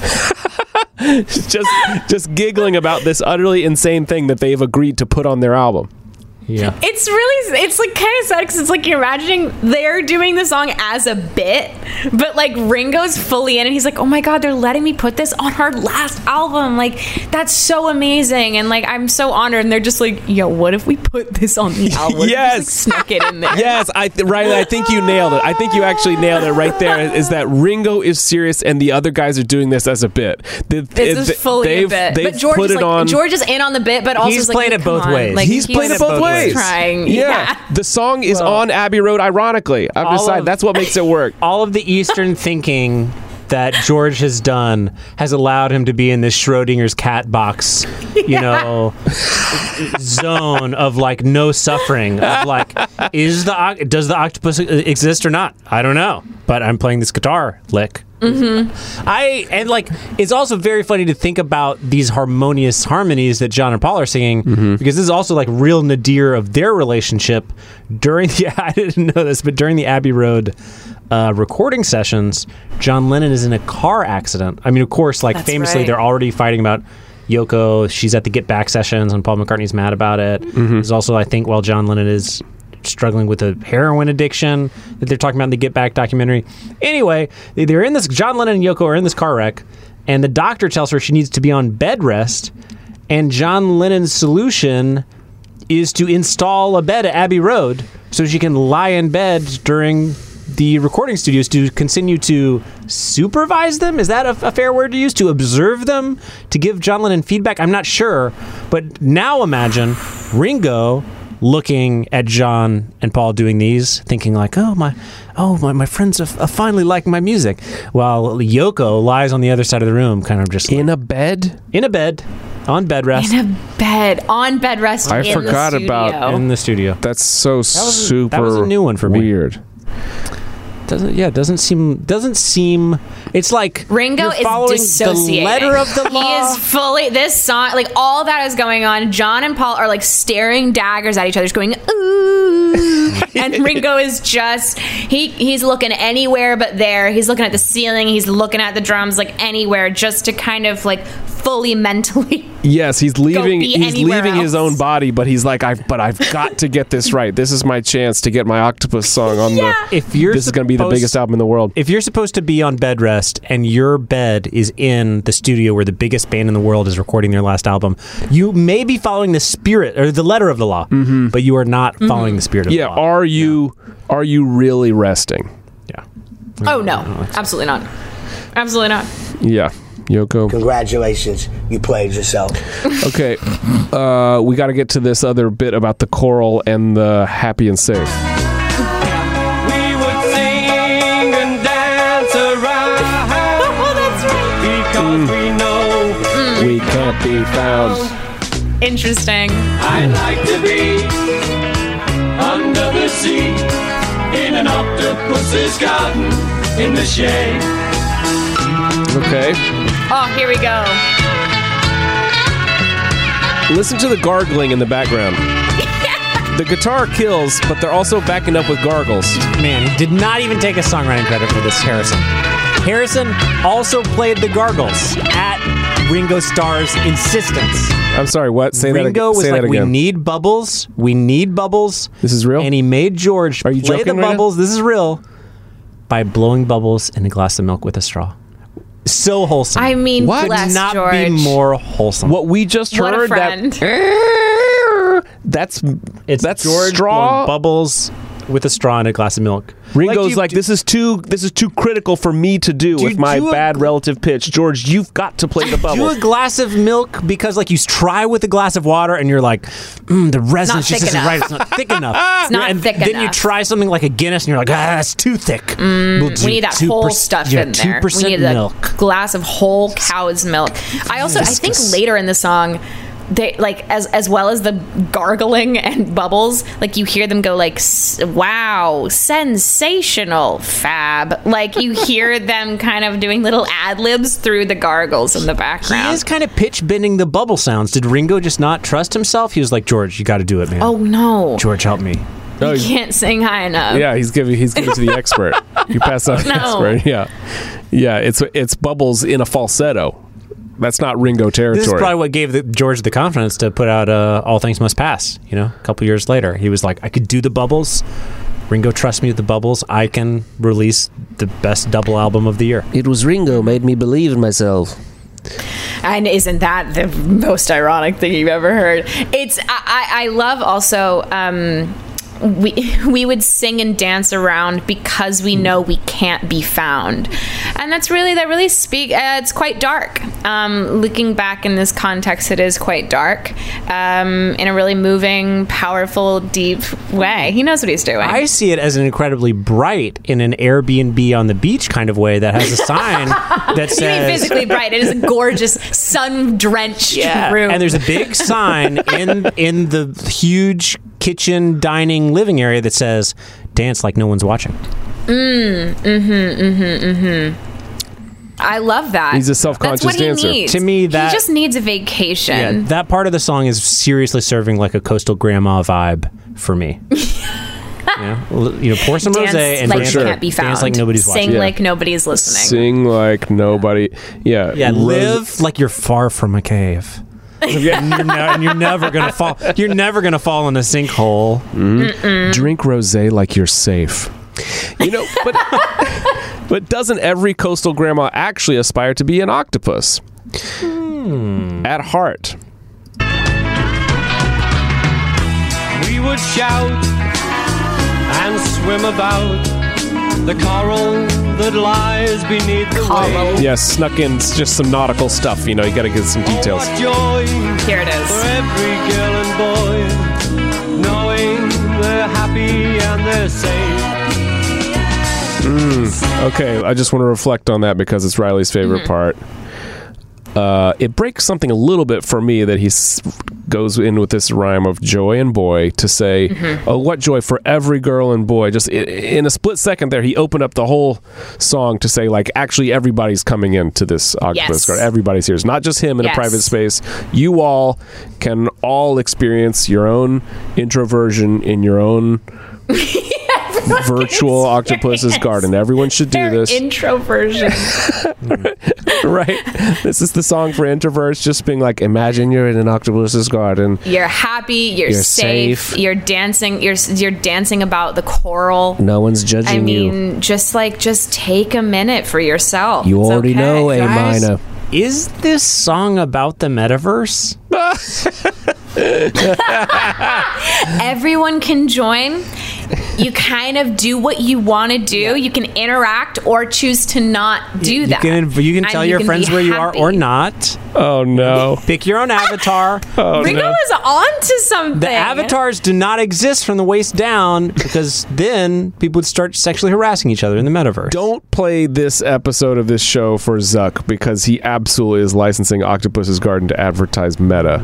S3: just just giggling about this utterly insane thing that they've agreed to put on their album.
S2: Yeah.
S4: It's really, it's like kind of sad because it's like you're imagining they're doing the song as a bit, but like Ringo's fully in and he's like, oh my God, they're letting me put this on our last album. Like, that's so amazing. And like, I'm so honored. And they're just like, yo, what if we put this on the album? What if we
S3: Yes.
S4: just, like, snuck it in there.
S3: Yes, I th- Riley, I think you nailed it. I think you actually nailed it right there. Is that Ringo is serious and the other guys are doing this as a bit? The,
S4: This is fully
S3: they've,
S4: a bit.
S3: They've
S4: But George
S3: put
S4: is
S3: it
S4: like,
S3: on.
S4: George is in on the bit, but also
S2: He's
S4: is like,
S2: playing
S4: hey,
S2: it both
S4: come on.
S2: ways.
S4: Like,
S3: He's playing it both ways.
S4: Trying.
S3: Yeah.
S4: Yeah.
S3: The song is
S2: Well,
S3: on Abbey Road, ironically. I've
S2: all
S3: decided
S2: of-
S3: that's what makes it work.
S2: All of the Eastern thinking that George has done has allowed him to be in this Schrodinger's cat box, you know, zone of like no suffering. Of like, is the oc- does the octopus exist or not? I don't know, but I'm playing this guitar lick. Mm-hmm. I and like it's also very funny to think about these harmonious harmonies that John and Paul are singing because this is also like real nadir of their relationship during the I didn't know this, but during the Abbey Road uh, recording sessions, John Lennon is in a car accident. I mean, of course, like
S4: That's
S2: famously,
S4: right.
S2: they're already fighting about Yoko. She's at the Get Back sessions, and Paul McCartney's mad about it. There's also, I think, while John Lennon is struggling with a heroin addiction that they're talking about in the Get Back documentary. Anyway, they're in this. John Lennon and Yoko are in this car wreck, and the doctor tells her she needs to be on bed rest. And John Lennon's solution is to install a bed at Abbey Road so she can lie in bed during the recording studios to continue to supervise them. Is that a, a fair word to use? To observe them, to give John Lennon feedback? I'm not sure. But now imagine Ringo looking at John and Paul doing these, thinking like, oh, my oh my, my friends have, have finally liked my music. While Yoko lies on the other side of the room, kind of just
S3: In
S2: like,
S3: a bed?
S2: in a bed, on bed rest,
S4: In a bed, on bed rest.
S3: I
S4: in
S3: forgot
S4: the
S3: about-
S4: studio.
S2: in the studio.
S3: That's so
S2: was a-
S3: super
S2: that was a new one for me.
S3: weird.
S2: Doesn't yeah, doesn't seem doesn't seem. It's like
S4: Ringo
S2: you're
S4: is
S2: following
S4: dissociating.
S2: the letter of the
S4: He
S2: law.
S4: is fully this song, like all that is going on. John and Paul are like staring daggers at each other, just going ooh, and Ringo is just he he's looking anywhere but there. He's looking at the ceiling. He's looking at the drums, like anywhere, just to kind of like fully mentally.
S3: Yes, he's leaving.
S4: be
S3: He's
S4: anywhere
S3: leaving his
S4: else.
S3: own body, but he's like, I've. But I've got to get this right. This is my chance to get my Octopus song on
S4: Yeah.
S3: the.
S2: If you're
S3: This is going to be the
S2: supposed-
S3: biggest album in the world.
S2: If you're supposed to be on bed rest and your bed is in the studio where the biggest band in the world is recording their last album, you may be following the spirit or the letter of the law,
S3: Mm-hmm.
S2: but you are not following the spirit of
S3: Yeah,
S2: the law.
S3: are you? Are you really resting?
S2: Yeah.
S4: Oh no, absolutely not, absolutely not.
S3: Yeah, Yoko.
S8: Congratulations, you played yourself.
S3: Okay, uh, we got to get to this other bit about the choral and the happy and safe.
S7: We would sing and dance around
S4: Oh, that's right.
S7: because we know
S3: We can't be found.
S4: Interesting.
S7: I'd like to be under the sea in an octopus's garden in the shade.
S3: Okay,
S4: Oh, here we go.
S3: listen to the gargling in the background. The guitar kills, but they're also backing up with gargles.
S2: Man, he did not even take a songwriting credit for this, Harrison. Harrison also played the gargles at Ringo Starr's insistence.
S3: I'm sorry, what? Say
S2: Ringo
S3: that again.
S2: was
S3: Say
S2: like,
S3: that
S2: we
S3: again.
S2: need bubbles. We need bubbles.
S3: This is real?
S2: And he made George
S3: Are you
S2: play the
S3: joking right now?
S2: bubbles. This is real. By blowing bubbles in a glass of milk with a straw. So wholesome.
S4: I mean,
S3: What?
S2: Could
S4: bless
S2: not
S4: George.
S2: be more wholesome.
S3: What we just
S4: What a
S3: heard,
S4: friend.
S3: that that's
S2: It's
S3: that's
S2: George
S3: straw.
S2: blowing bubbles with a straw in a glass of milk.
S3: Ringo's
S2: you
S3: like,
S2: do-
S3: this is too this is too critical for me to do
S2: Do
S3: with
S2: you
S3: my
S2: do a-
S3: bad relative pitch. George, you've got to play the
S2: Do
S3: bubbles.
S2: a glass of milk because, like, you try with a glass of water and you're like, mm, the resin
S4: Not
S2: just
S4: thick
S2: isn't
S4: enough.
S2: right. It's not thick enough.
S4: It's not
S2: and
S4: thick
S2: then you
S4: enough.
S2: try something like a Guinness and you're like, ah, that's too thick. We'll do
S4: We need that
S2: two
S4: whole
S2: perc-
S4: stuff
S2: yeah,
S4: in there.
S2: two percent
S4: We need
S2: milk.
S4: a glass of whole cow's milk. I also, I think later in the song, they like as as well as the gargling and bubbles, like you hear them go like, "S- "Wow, sensational, fab!" Like you hear them kind of doing little ad libs through the gargles in the
S2: He
S4: background.
S2: is kind of pitch bending the bubble sounds. Did Ringo just not trust himself? He was like, George, you got to do it, man.
S4: Oh no,
S2: George, help me.
S3: No,
S4: you
S3: he's-
S4: can't sing high enough.
S3: yeah, he's giving he's giving to the expert. You pass on the
S4: No.
S3: expert. Yeah, yeah. It's it's bubbles in a falsetto. That's not Ringo territory.
S2: This is probably what gave the, George the confidence to put out uh, All Things Must Pass, you know, a couple years later. He was like, I could do the bubbles. Ringo trusts me with the bubbles. I can release the best double album of the year.
S6: It was Ringo made me believe in myself.
S4: And isn't that the most ironic thing you've ever heard? It's I, I, I love also um, we we would sing and dance around because we know we can't be found, and that's really that really speak. Uh, it's quite dark. Um, looking back in this context, it is quite dark um, in a really moving, powerful, deep way. He knows what he's doing.
S2: I see it as an incredibly bright, in an Airbnb on the beach kind of way that has a sign that
S4: you mean
S2: says...
S4: physically bright? It is a gorgeous, sun-drenched room.
S2: And there's a big sign in in the huge kitchen, dining, living area that says, dance like no one's watching.
S4: Mm, mm-hmm, mm-hmm, mm-hmm. I love that.
S3: He's a self-conscious
S4: That's what
S3: dancer.
S4: He needs.
S2: To me, that-
S4: he just needs a vacation.
S2: Yeah, that part of the song is seriously serving like a coastal grandma vibe for me. Yeah, l- you know, pour some
S4: Dance
S2: rosé and
S4: like
S2: dance,
S4: you can't be found.
S2: dance like nobody's
S4: Sing
S2: watching.
S3: Yeah.
S4: like nobody's listening.
S3: Sing like nobody. Yeah.
S2: Yeah,
S3: Rose-
S2: live like you're far from a cave. and, you're ne- and you're never gonna fall. You're never gonna fall in a sinkhole.
S3: Drink rosé like you're safe. You know, but but doesn't every coastal grandma actually aspire to be an octopus?
S2: Hmm.
S3: At heart.
S7: We would shout and swim about the coral that lies beneath the
S4: Coral.
S7: waves.
S3: Yes, snuck in just some nautical stuff. You know, you got to get some
S7: Oh,
S3: details.
S7: what joy
S4: Here it
S7: for
S4: is.
S7: every girl and boy, knowing
S9: they're happy and they're safe.
S3: Mm, okay, I just want to reflect on that because it's Riley's favorite
S4: Mm-hmm.
S3: part. Uh, it breaks something a little bit for me that he s- goes in with this rhyme of joy and boy to say,
S4: Mm-hmm.
S3: oh, what joy for every girl and boy. Just i- in a split second there, he opened up the whole song to say, like, actually everybody's coming into this octopus
S4: Yes.
S3: garden. Everybody's here. It's not just him in
S4: Yes.
S3: a private space. You all can all experience your own introversion in your own virtual octopus's garden. Everyone should do
S4: Their
S3: this.
S4: intro version.
S3: Right. This is the song for introverts, just being like, imagine you're in an octopus's garden.
S4: You're happy. You're,
S3: You're
S4: safe,
S3: safe.
S4: You're dancing. You're you're dancing about the coral.
S6: No one's judging
S4: I
S6: you.
S4: mean, just like just take a minute for yourself.
S6: You
S4: It's
S6: already
S4: okay.
S6: know, A
S2: Guys,
S6: minor.
S2: Is this song about the metaverse?
S4: Everyone can join. You kind of do what you want to do. You can interact or choose to not do
S2: You
S4: that.
S2: can you can
S4: And
S2: tell
S4: you
S2: your
S4: can
S2: friends
S4: be
S2: where you are
S4: happy.
S2: or not.
S3: Oh, no.
S2: Pick your own avatar.
S3: Oh,
S4: Ringo
S3: no.
S4: is on to something.
S2: The avatars do not exist from the waist down because then people would start sexually harassing each other in the metaverse.
S3: Don't play this episode of this show for Zuck because he absolutely is licensing Octopus's Garden to advertise Meta.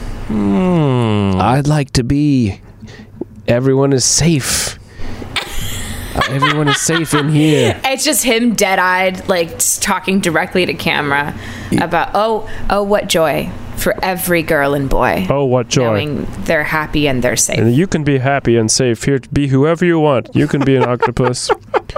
S2: Hmm.
S3: I'd like to be. Everyone is safe. Everyone is safe in here.
S4: It's just him dead-eyed, like just talking directly to camera about, oh, oh, what joy for every girl and boy.
S9: Oh, what joy.
S4: Knowing they're happy and they're safe.
S9: And you can be happy and safe. Here, be whoever you want. You can be an octopus.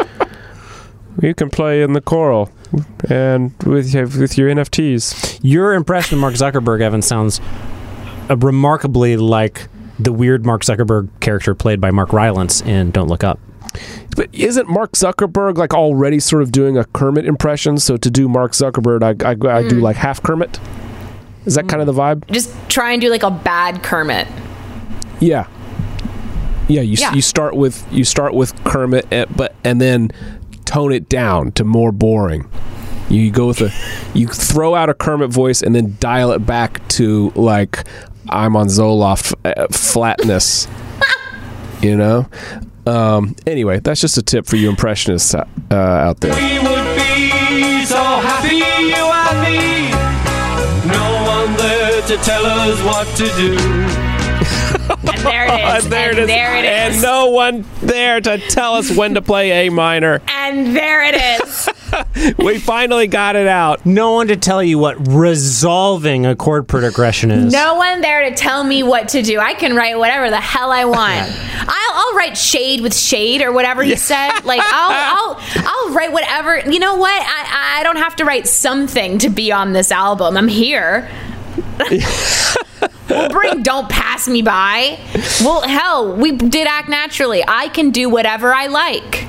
S9: You can play in the coral and with your, with your N F Ts.
S2: Your impression of Mark Zuckerberg, Evan, sounds uh, remarkably like the weird Mark Zuckerberg character played by Mark Rylance in Don't Look Up.
S3: But isn't Mark Zuckerberg like already sort of doing a Kermit impression? So to do Mark Zuckerberg, I, I, I do like half Kermit. Is that kind of the vibe?
S4: Just try and do like a bad Kermit.
S3: Yeah. Yeah, you
S4: Yeah.
S3: you start with you start with Kermit, eh, but and then tone it down to more boring. You go with a you throw out a Kermit voice and then dial it back to like I'm on Zoloft uh, flatness. You know. Um, anyway, that's just a tip for you impressionists uh, out there.
S9: We would be so happy, you and me. No one there to tell us what to do.
S4: And there it is.
S3: And there
S4: and
S3: it is.
S4: there it is.
S3: And no one there to tell us when to play A minor.
S4: And there it is.
S3: We finally got it out.
S2: No one to tell you what resolving a chord progression is.
S4: No one there to tell me what to do. I can write whatever the hell I want. I'll, I'll write shade with shade or whatever he said. Like I'll, I'll, I'll write whatever. You know what? I, I don't have to write something to be on this album. I'm here. We'll bring Don't Pass Me By. Well, hell, we did Act Naturally. I can do whatever I like.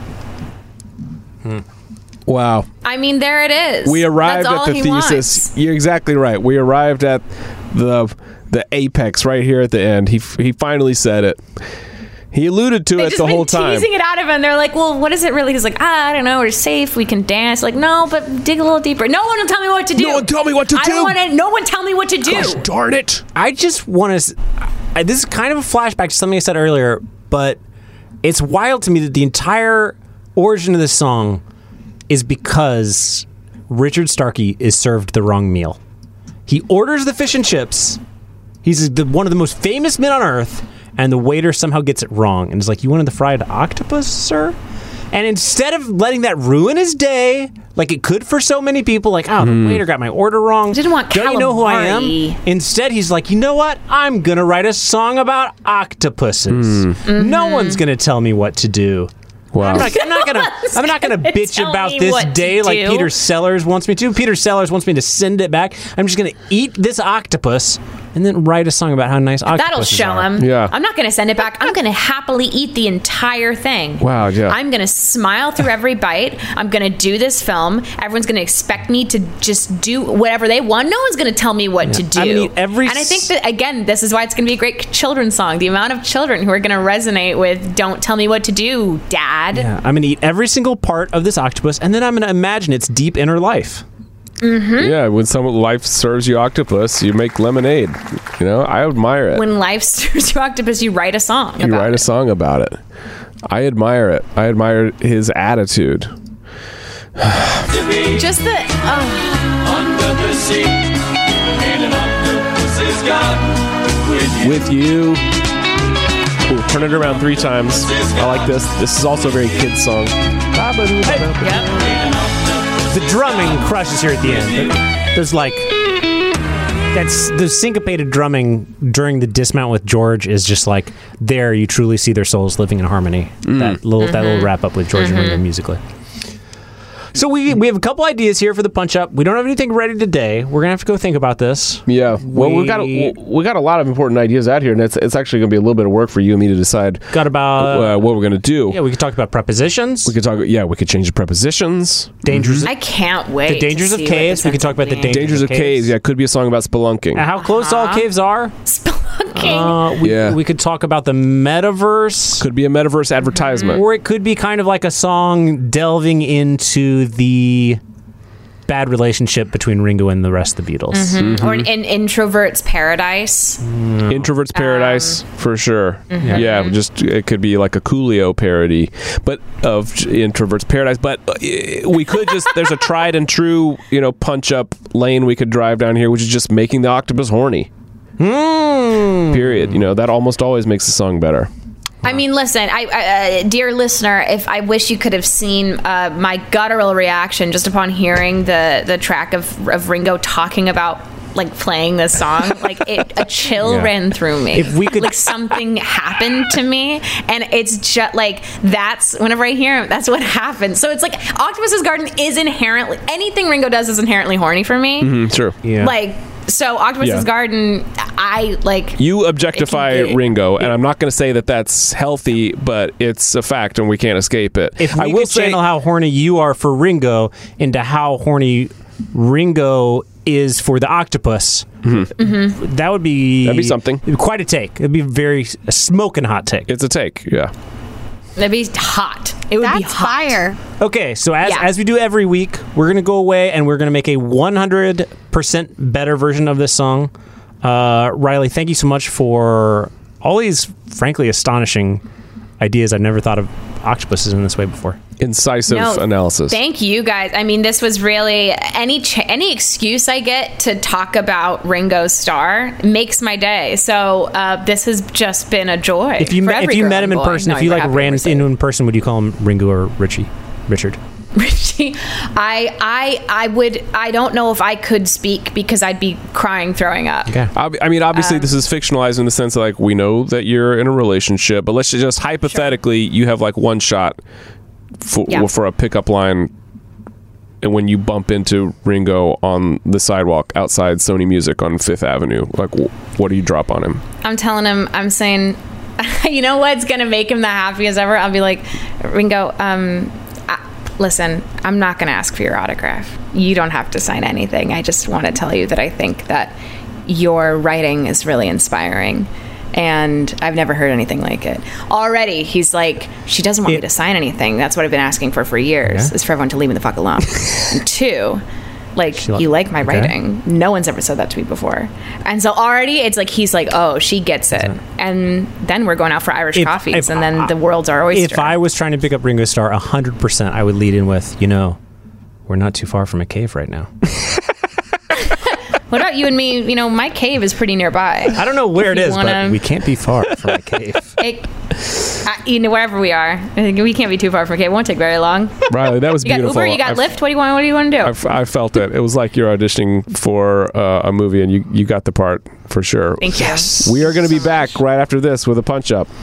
S3: Wow.
S4: I mean, there it is.
S3: We arrived
S4: That's all
S3: at the
S4: he
S3: thesis.
S4: wants.
S3: You're exactly right. We arrived at the the apex right here at the end. He he finally said it. He alluded to
S4: They've
S3: it
S4: just
S3: the
S4: been
S3: whole time.
S4: teasing it out of him. They're like, well, what is it really? He's like, ah, I don't know. We're safe. We can dance. Like, no, but dig a little deeper. No one will tell me what to do.
S3: No one tell me what to
S4: I
S3: do.
S4: don't want to. No one tell me what to do.
S3: Gosh darn it.
S2: I just want to. I, this is kind of a flashback to something I said earlier, but it's wild to me that the entire origin of this song is because Richard Starkey is served the wrong meal. He orders the fish and chips. He's the, one of the most famous men on earth, and the waiter somehow gets it wrong and is like, "You wanted the fried octopus, sir?" And instead of letting that ruin his day, like it could for so many people, like, "Oh, the waiter got my order wrong.
S4: Didn't want
S2: Don't you know who I am?"
S4: calamari.
S2: Instead, he's like, "You know what? I'm gonna write a song about octopuses.
S4: Mm-hmm.
S2: No one's gonna tell me what to do."
S3: Wow.
S2: I'm not, I'm not gonna. I'm not gonna
S4: gonna
S2: bitch
S4: tell
S2: about
S4: me
S2: this
S4: what to
S2: day like
S4: do.
S2: Peter Sellers wants me to. Peter Sellers wants me to send it back. I'm just gonna eat this octopus and then write a song about how nice octopuses
S4: That'll show
S2: are.
S4: him.
S3: Yeah.
S4: I'm not going to send it back. I'm going to happily eat the entire thing.
S3: Wow, yeah.
S4: I'm going to smile through every bite. I'm going to do this film. Everyone's going to expect me to just do whatever they want. No one's going to tell me what to do.
S2: I mean, every
S4: and I think that, again, this is why it's going to be a great children's song. The amount of children who are going to resonate with "Don't Tell Me What to Do, Dad."
S2: Yeah, I'm gonna eat every single part of this octopus, and then I'm gonna imagine its deep inner life.
S4: Mm-hmm.
S3: Yeah, when someone life serves you octopus, you make lemonade. You know, I admire it.
S4: When life serves you octopus, you write a song.
S3: You
S4: about
S3: write
S4: it.
S3: a song about it. I admire it. I admire his attitude.
S4: Just the. Oh.
S7: Under the sea, and an octopus is gone with you.
S3: With you. Ooh, turn it around three times. I like this. This is also a very kid song.
S2: The drumming crushes here at the end. There's like that's the syncopated drumming during the dismount with George is just like there you truly see their souls living in harmony.
S3: Mm.
S2: That little
S4: Mm-hmm.
S2: that little wrap up with George
S4: Mm-hmm.
S2: and Ringo musically. So we we have a couple ideas here for the punch up. We don't have anything ready today. We're gonna have to go think about this.
S3: Yeah. Well, we, we got a, we got a lot of important ideas out here, and it's it's actually going to be a little bit of work for you and me to decide.
S2: Got about
S3: uh, what we're going to do.
S2: Yeah, we could talk about prepositions.
S3: We could talk. Yeah, we could change the prepositions.
S2: Dangers.
S4: I can't wait.
S2: The dangers
S4: to
S2: of
S4: see
S2: caves.
S4: what
S2: We
S4: this
S2: could talk about the
S4: ends up
S2: dangers,
S3: Dangers of caves. Yeah, it could be a song about spelunking.
S2: And how close all caves are.
S4: being. Spelunking.
S2: Uh, we,
S3: Yeah.
S2: we could talk about the metaverse.
S3: Could be a metaverse advertisement.
S2: Or it could be kind of like a song delving into the bad relationship between Ringo and the rest of the Beatles.
S4: Mm-hmm. Or in Introvert's Paradise.
S3: Introvert's Paradise, for sure.
S4: mhm.
S3: Yeah, just it could be like a Coolio parody, but of Introvert's Paradise. But uh, we could just there's a tried and true, you know, punch up lane we could drive down here, which is just making the octopus horny.
S2: Mm.
S3: Period. You know, that almost always makes the song better.
S4: I mean, listen, I, I, uh, dear listener, if I wish you could have seen uh, my guttural reaction just upon hearing the the track of of Ringo talking about like playing this song, like it, a chill
S2: Yeah.
S4: ran through me.
S2: If we could-
S4: like something happened to me, and it's just like that's whenever I hear him, that's what happens. So it's like Octopus's Garden is inherently anything Ringo does is inherently horny for me.
S3: Mm, true.
S2: Yeah.
S4: Like so, Octopus's
S3: Yeah.
S4: Garden, I like.
S3: You objectify
S4: It can be-
S3: Ringo, and I'm not going to say that that's healthy, but it's a fact, and we can't escape it.
S2: If we
S3: I will
S2: could
S3: say,
S2: channel how horny you are for Ringo into how horny Ringo is for the octopus,
S4: Mm-hmm.
S2: that would be
S3: That'd be something.
S2: it'd be quite a take. It'd be very a smoking hot take.
S3: it's a take. Yeah.
S4: That'd be hot. It would be
S10: That's
S4: hot.
S10: fire.
S2: Okay, so as
S4: Yeah.
S2: as we do every week, we're gonna go away and we're gonna make a one hundred percent better version of this song. Uh, Riley, thank you so much for all these, frankly, astonishing ideas. I've never thought of octopuses in this way before.
S3: Incisive
S4: No,
S3: analysis.
S4: Thank you guys. I mean, this was really any ch- any excuse I get to talk about Ringo Starr makes my day. So uh, this has just been a joy.
S2: If you
S4: for
S2: met, if
S4: every
S2: you
S4: girl
S2: met him
S4: and
S2: in
S4: boy.
S2: person,
S4: No,
S2: if you
S4: you're
S2: like
S4: happy
S2: ran
S4: to say
S2: into
S4: it.
S2: him in person, would you call him Ringo or Richie? Richard?
S4: Richie, I I I would I don't know if I could speak because I'd be crying, throwing up.
S2: Okay.
S3: Ob- I mean, obviously,
S4: Um,
S3: this is fictionalized in the sense that, like, we know that you're in a relationship, but let's just hypothetically, you have like one shot for,
S4: Yeah.
S3: for a pickup line, and when you bump into Ringo on the sidewalk outside Sony Music on Fifth Avenue, like, wh- what do you drop on him?
S4: I'm telling him, I'm saying, you know what's gonna make him the happiest ever? I'll be like, Ringo, um, I, listen, I'm not gonna ask for your autograph. You don't have to sign anything. I just want to tell you that I think that your writing is really inspiring. And I've never heard anything like it. Already, he's like, she doesn't want me
S2: It-
S4: to sign anything. That's what I've been asking for for years,
S2: Yeah.
S4: is for everyone to leave me the fuck alone. And two, like,
S2: She li-
S4: you like my
S2: okay.
S4: writing. No one's ever said that to me before. And so already it's like, he's like, oh, she gets it. And then we're going out for Irish
S2: If-
S4: coffees,
S2: if
S4: and then
S2: I-
S4: the world's our oyster.
S2: If I was trying to pick up Ringo Starr, one hundred percent, I would lead in with, you know, we're not too far from a cave right now.
S4: What about you and me? You know, my cave is pretty nearby.
S2: I don't know where
S4: If
S2: it
S4: you
S2: is,
S4: wanna-
S2: but we can't be far from a cave.
S4: It, uh, you know, wherever we are, I think we can't be too far from a cave. It won't take very long.
S3: Riley, that was
S4: You got
S3: beautiful.
S4: Uber, you got
S3: I-
S4: Lyft. What do you want? What do you want to do?
S3: I, f- I felt it. It was like you're auditioning for uh, a movie, and you, you got the part for sure.
S4: Thank you.
S2: Yes.
S3: We are going to be back right after this with a punch up.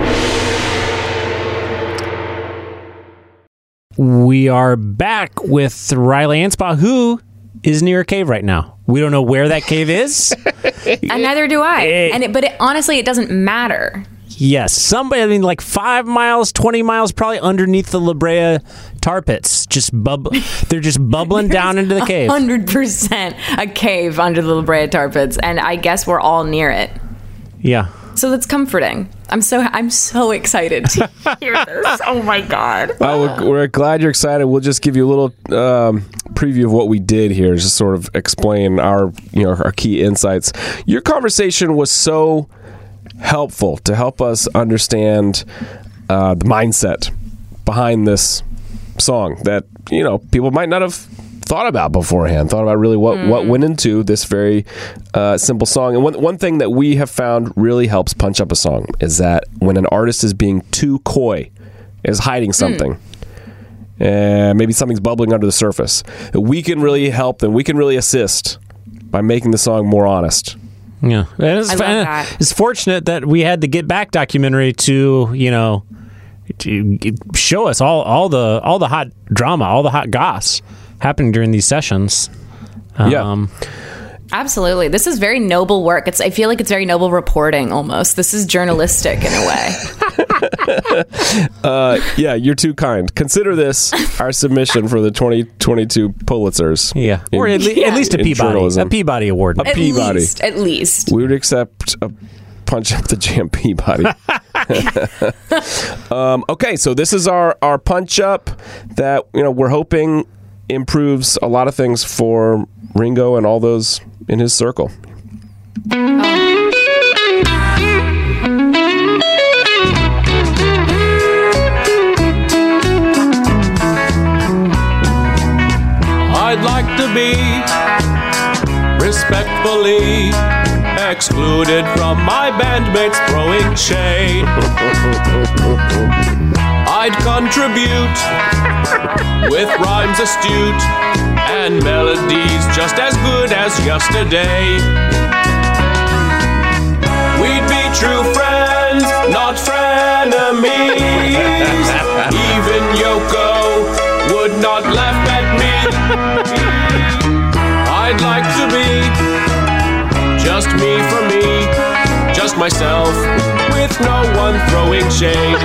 S2: We are back with Riley Anspaugh, who is near a cave right now. We don't know where that cave is.
S4: And neither do I.
S2: Eh.
S4: And it, but it, honestly, it doesn't matter.
S2: Yes, somebody, I mean, like five miles, twenty miles, probably underneath the La Brea tar pits. Just bub, they're just bubbling down into the cave.
S4: Hundred percent a cave under the La Brea tar pits, and I guess we're all near it.
S2: Yeah.
S4: So that's comforting. I'm so I'm so excited to hear this. Oh my god!
S3: Well, we're, we're glad you're excited. We'll just give you a little um, preview of what we did here, just sort of explain our you know our key insights. Your conversation was so helpful to help us understand uh, the mindset behind this song that you know people might not have thought about beforehand, thought about really what, mm. what went into this very uh, simple song. And one, one thing that we have found really helps punch up a song is that when an artist is being too coy, is hiding something, mm. and maybe something's bubbling under the surface, we can really help them. We can really assist by making the song more honest.
S2: Yeah. And it's,
S4: I love that.
S2: It's fortunate that we had the Get Back documentary to, you know, to show us all, all the all the hot drama, all the hot goss happening during these sessions. Um,
S3: yeah.
S4: Absolutely. This is very noble work. It's I feel like it's very noble reporting almost. This is journalistic in a way.
S3: uh, yeah, you're too kind. Consider this our submission for the twenty twenty-two Pulitzers.
S2: Yeah. Or at, le-
S4: Yeah.
S2: at least a
S3: In
S2: Peabody.
S3: journalism.
S2: A Peabody Award.
S3: A
S4: At
S3: Peabody.
S4: least, at least.
S3: We would accept a Punch Up the Jam Peabody. um, okay, so this is our, our punch up that you know we're hoping improves a lot of things for Ringo and all those in his circle.
S10: I'd like to be respectfully excluded from my bandmates throwing shade. I'd contribute with rhymes astute and melodies just as good as yesterday. We'd be true friends, not frenemies. Even Yoko would not laugh at me. I'd like to be just me for me, just myself, with no one throwing shade.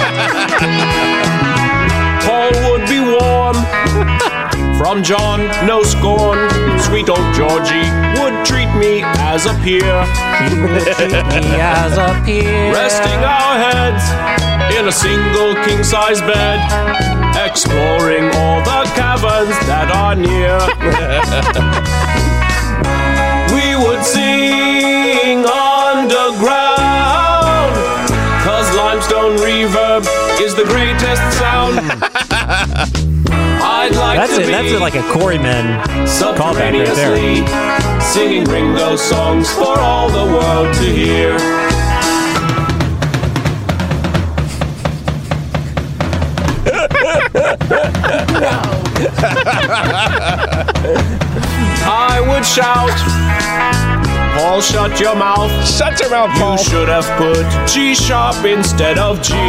S10: Paul would be warm, from John, no scorn. Sweet old Georgie would treat me as a peer.
S2: He would treat me as a peer.
S10: Resting our heads in a single king-size bed, exploring all the caverns that are near. We would sing underground, 'cause limestone reverb is the greatest sound. I'd like
S2: That's
S10: to
S2: it.
S10: be
S2: That's it, like a Quarrymen callback right there.
S10: subterraneously singing Ringo songs for all the world to hear. I would shout, Paul, shut your mouth.
S3: Shut your mouth, Paul.
S10: You should have put G sharp instead of G.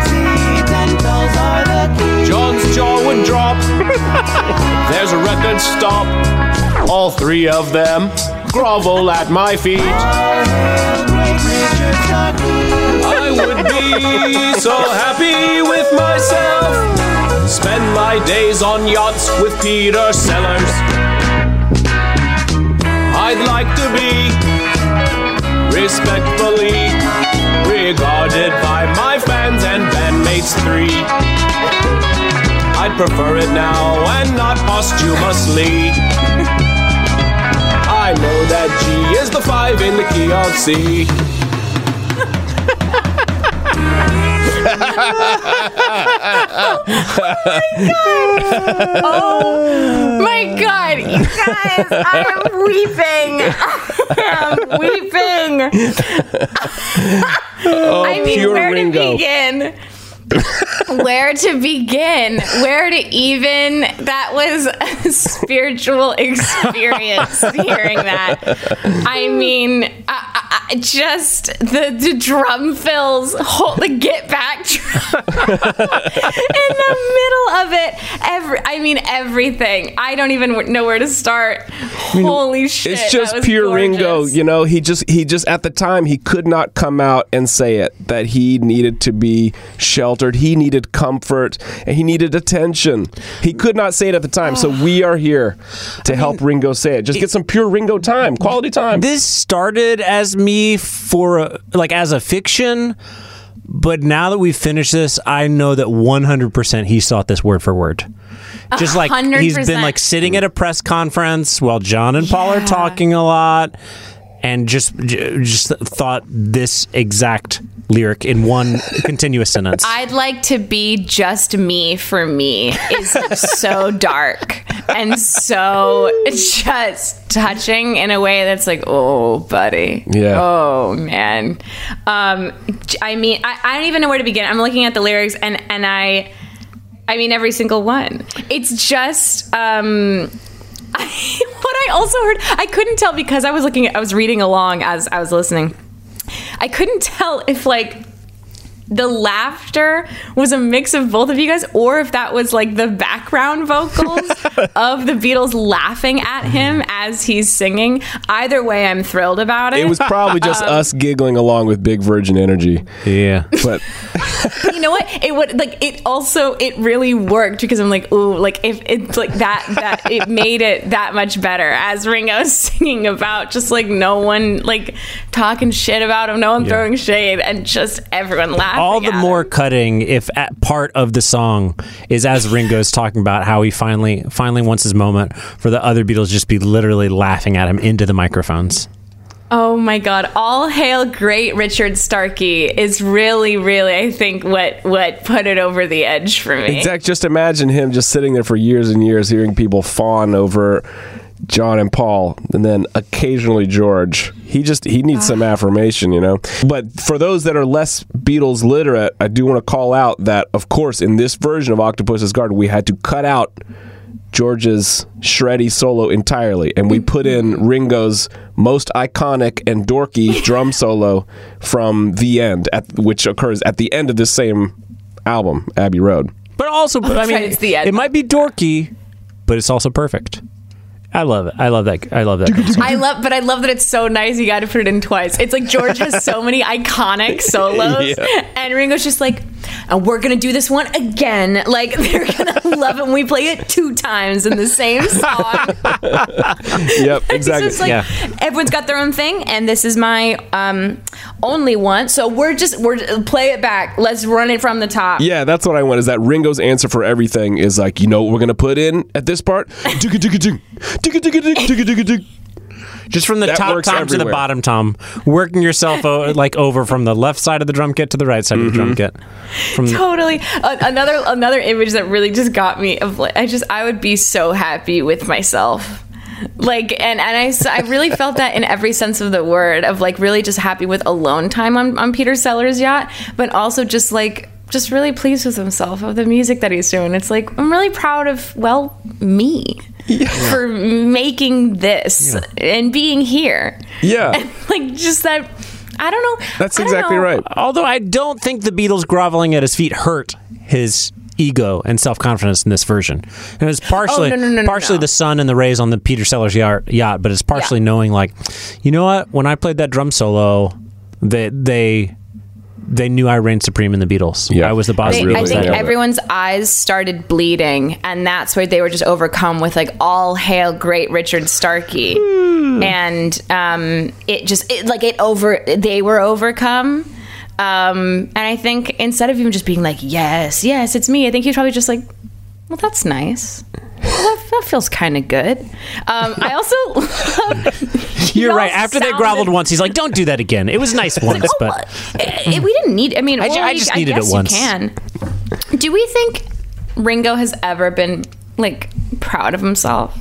S10: John's jaw would drop. There's a record stop. All three of them grovel at my feet. I would be so happy with myself. Spend my days on yachts with Peter Sellers. I'd like to be respectfully regarded by my fans and bandmates three. I'd prefer it now and not posthumously. I know that G is the five in the key of C.
S4: Oh my god, you guys, I am weeping. I am weeping.
S3: Oh,
S4: I mean,
S3: pure
S4: where
S3: Ringo.
S4: to begin? Where to begin? Where to even? That was a spiritual experience hearing that. I mean, I, I, just the, the drum fills, hold, the Get Back drum in the middle of it. Every, I mean, everything. I don't even know where to start. Holy shit!
S3: It's just
S4: that was
S3: pure
S4: gorgeous.
S3: Ringo, you know. He just, he just at the time he could not come out and say it that he needed to be sheltered. He needed comfort and he needed attention. He could not say it at the time, so we are here to help Ringo say it. Just get some pure Ringo time, quality time.
S2: This started as me for a, like as a fiction, But now that we've finished this, I know that one hundred percent he thought this word for word. Just like
S4: one hundred
S2: he's
S4: percent.
S2: been like sitting at a press conference while John and Paul
S4: Yeah.
S2: are talking a lot, and just j- just thought this exact lyric in one continuous sentence.
S4: I'd like to be just me for me is like so dark and so just touching in a way that's like, oh, buddy.
S3: Yeah.
S4: Oh, man. Um, I mean, I, I don't even know where to begin. I'm looking at the lyrics and, and I, I mean, every single one. It's just, um, I, what I also heard, I couldn't tell because I was looking, I was reading along as I was listening. I couldn't tell if like the laughter was a mix of both of you guys or if that was like the background vocals of the Beatles laughing at him as he's singing. Either way, I'm thrilled about it.
S3: It was probably just
S4: Um,
S3: us giggling along with Big Virgin Energy.
S2: yeah.
S3: But
S4: But you know what? It would like it also it really worked because I'm like, ooh, like if it's like that that it made it that much better as Ringo's singing about just like no one like talking shit about him, no one
S2: Yeah.
S4: throwing shade, and just everyone laughing.
S2: All the
S4: at
S2: more
S4: him.
S2: cutting if at part of the song is as Ringo's talking about how he finally finally wants his moment for the other Beatles just be literally laughing at him into the microphones.
S4: Oh my God! All hail great Richard Starkey is really, really, I think what what put it over the edge for me.
S3: Exact. Just imagine him just sitting there for years and years, hearing people fawn over John and Paul, and then occasionally George. He just he needs some affirmation, you know. But for those that are less Beatles literate, I do want to call out that, of course, in this version of Octopus's Garden, we had to cut out George's shreddy solo entirely, and we put in Ringo's most iconic and dorky drum solo from The End, at, which occurs at the end of this same album, Abbey Road.
S2: But also, I mean,
S4: right, it's the end.
S2: it might be dorky, but it's also perfect. I love it. I love that. I love that. kind of song.
S4: I love, but I love that it's so nice. You got to put it in twice. It's like George has so many iconic solos,
S3: Yeah.
S4: and Ringo's just like, and we're gonna do this one again. Like they're gonna love it when we play it two times in the same song.
S3: Yep,
S4: It's
S3: exactly.
S4: just like
S2: Yeah.
S4: everyone's got their own thing, and this is my um, only one. So we're just we're play it back. Let's run it from the top.
S3: Yeah, that's what I want. Is that Ringo's answer for everything is like, you know what we're gonna put in at this part? Digga, digga, ding. Digga, digga, ding, digga, digga, ding.
S2: Just from the
S3: That
S2: top
S3: works
S2: tom to the
S3: everywhere.
S2: bottom tom, working yourself o- like over from the left side of the drum kit to the right side of the drum kit. From the-
S4: Totally. Uh, another another image that really just got me of like, I just I would be so happy with myself. Like and and I, s- I really felt that in every sense of the word of like really just happy with alone time on, on Peter Sellers' yacht, but also just like just really pleased with himself of the music that he's doing. It's like I'm really proud of well me for making this and being here.
S3: Yeah.
S4: And like just that I don't know.
S3: That's
S4: I don't
S3: exactly
S4: know.
S3: right.
S2: Although I don't think the Beatles groveling at his feet hurt his ego and self-confidence in this version. And it was partially
S4: Oh, no, no, no, no,
S2: partially
S4: no.
S2: the sun and the rays on the Peter Sellers yacht, yacht, but it's partially
S4: Yeah.
S2: knowing like, you know what? When I played that drum solo, they they they knew I reigned supreme in the Beatles.
S3: Yeah.
S2: I was the boss.
S4: They,
S2: of the
S4: I
S2: Beatles.
S4: think
S3: nailed it.
S4: everyone's eyes started bleeding, and that's where they were just overcome with like "All hail great Richard Starkey," and um, it just it, like it over. They were overcome, um, and I think instead of even just being like "Yes, yes, it's me," I think he was probably just like, "Well, that's nice. Well, that, that feels kind of good." Um, I also love,
S2: You're
S4: y'all
S2: right. After they
S4: sounded-
S2: groveled once, he's like, "Don't do that again. It was nice once,
S4: Oh,
S2: but
S4: eh, we didn't need. I mean,
S2: I ju-
S4: well,
S2: I
S4: you-
S2: just needed it
S4: guess
S2: once.
S4: You can. Do we think Ringo has ever been like proud of himself?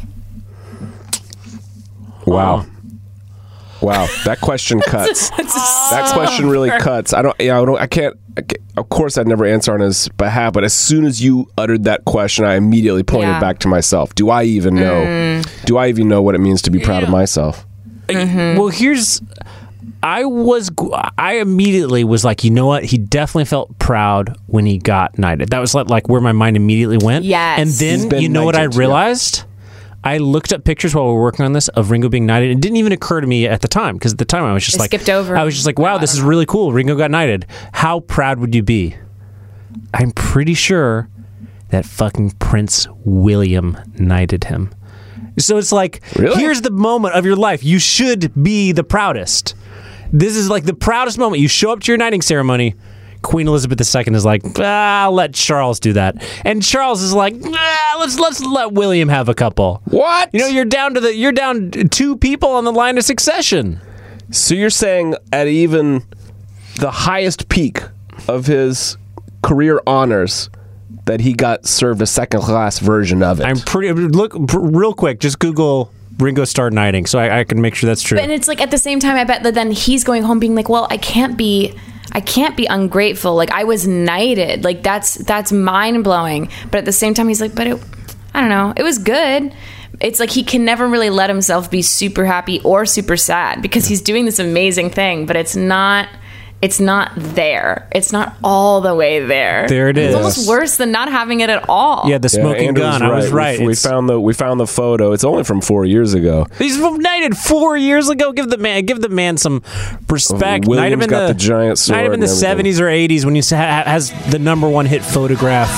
S3: Wow. Wow, that question cuts. That question really cuts. I don't. Yeah, I don't. I can't. I can't of course, I'd never answer on his behalf. But as soon as you uttered that question, I immediately pointed
S4: Yeah.
S3: back to myself. Do I even know? Do I even know what it means to be proud of myself?
S2: Well, here's. I was. I immediately was like, you know what? He definitely felt proud when he got knighted. That was like, like where my mind immediately went.
S4: Yes.
S2: And
S3: He's
S2: then
S3: been
S2: you know what I
S3: knighted, yeah.
S2: realized? I looked up pictures while we were working on this of Ringo being knighted. It didn't even occur to me at the time because at the time I was just
S4: It
S2: like,
S4: skipped over.
S2: I was just like, wow, this is really cool. Ringo got knighted. How proud would you be? I'm pretty sure that fucking Prince William knighted him. So it's like,
S3: Really?
S2: here's the moment of your life. You should be the proudest. This is like the proudest moment. You show up to your knighting ceremony. Queen Elizabeth the Second is like, ah, I'll let Charles do that, and Charles is like, ah, let's let's let William have a couple.
S3: What?
S2: You know, you're down to the you're down two people on the line of succession.
S3: So you're saying at even the highest peak of his career honors that he got served a second class version of it?
S2: I'm pretty look pr- real quick. Just Google Ringo Starr knighting, so I, I can make sure that's true.
S4: And it's like at the same time, I bet that then he's going home being like, well, I can't be, I can't be ungrateful. Like I was knighted. Like that's that's mind blowing. But at the same time, he's like, but it, I don't know, it was good. It's like he can never really let himself be super happy or super sad because he's doing this amazing thing, but it's not. It's not there. It's not all the way there.
S2: There it is.
S4: It's almost worse than not having it at all.
S2: Yeah, the smoking
S3: Andrew
S2: gun. I was right.
S3: We, we
S2: It's-
S3: found the we found the photo. It's only from four years ago.
S2: He's knighted four years ago. Give the man, give the man some respect.
S3: William's
S2: Knight him in
S3: got
S2: the,
S3: the giant sword
S2: Knight him in
S3: and
S2: the
S3: everything.
S2: seventies or eighties when he ha- has the number one hit photograph.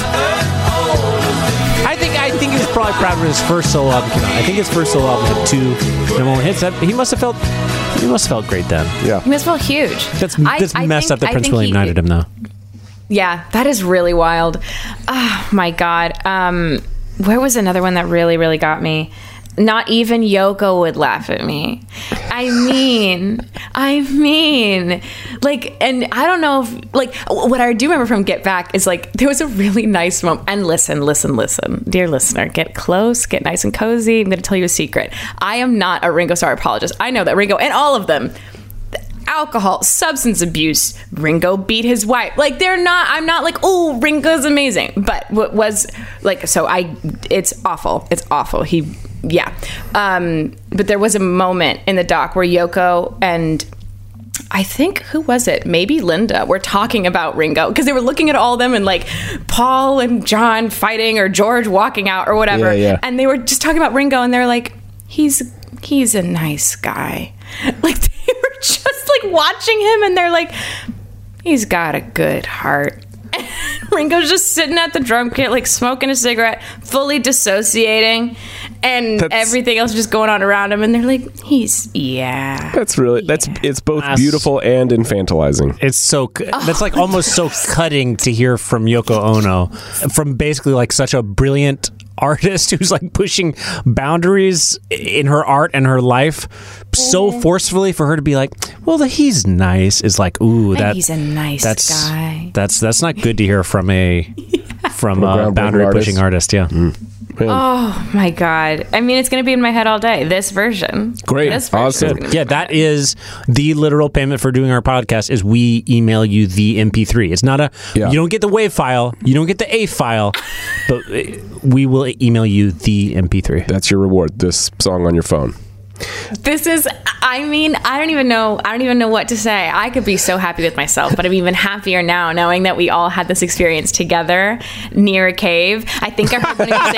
S2: I think I think he was probably proud of his first solo album. came out. I think his first solo album had two number one hits. That, he must have felt he must have felt great then.
S3: Yeah,
S4: He must feel huge.
S2: That's
S4: I-
S2: that's
S4: I
S2: messed
S4: think-
S2: up that
S4: I
S2: Prince
S4: think
S2: William
S4: he-
S2: knighted him though.
S4: Yeah, that is really wild. Oh my God. Um, where was another one that really, really got me? Not even Yoko would laugh at me. I mean, I mean, like, and I don't know if, like, what I do remember from Get Back is like, there was a really nice moment. And listen, listen, listen, dear listener, get close, get nice and cozy. I'm going to tell you a secret. I am not a Ringo Starr apologist. I know that Ringo and all of them, alcohol, substance abuse, Ringo beat his wife. Like they're not, I'm not like, oh, Ringo's amazing. But what was like, so I, it's awful. It's awful. He, yeah. Um, but there was a moment in the doc where Yoko and I think, who was it? Maybe Linda were talking about Ringo because they were looking at all of them and like Paul and John fighting or George walking out or whatever.
S3: Yeah, yeah.
S4: And they were just talking about Ringo and they're like, he's, he's a nice guy. Like they were just like watching him and they're like, he's got a good heart. And Ringo's just sitting at the drum kit like smoking a cigarette, fully dissociating, and
S3: That's-
S4: everything else just going on around him and they're like, he's yeah.
S3: that's really that's it's both
S2: That's-
S3: beautiful and infantilizing.
S2: It's so cu-
S4: Oh.
S2: that's like almost so cutting to hear from Yoko Ono, from basically like such a brilliant artist who's like pushing boundaries in her art and her life so
S4: Mm-hmm.
S2: forcefully for her to be like, well, the, he's nice is like, ooh,
S4: And
S2: that
S4: he's a nice
S2: that's
S4: guy.
S2: that's that's not good to hear from a from
S3: a
S2: a
S3: groundbreaking
S2: boundary pushing artist. Yeah.
S3: Man.
S4: Oh my God. I mean, it's going to be in my head all day. This version.
S3: Great.
S4: This version is
S3: Awesome.
S4: gonna be
S2: Yeah,
S4: in my
S2: that
S4: head.
S2: is the literal payment for doing our podcast is we email you the M P three. It's not a,
S3: Yeah.
S2: you don't get the WAV file, you don't get the A file, but uh, we will email you the M P three.
S3: That's your reward. This song on your phone.
S4: This is, I mean, I don't even know, I don't even know what to say. I could be so happy with myself, but I'm even happier now knowing that we all had this experience together near a cave. I think I heard one of you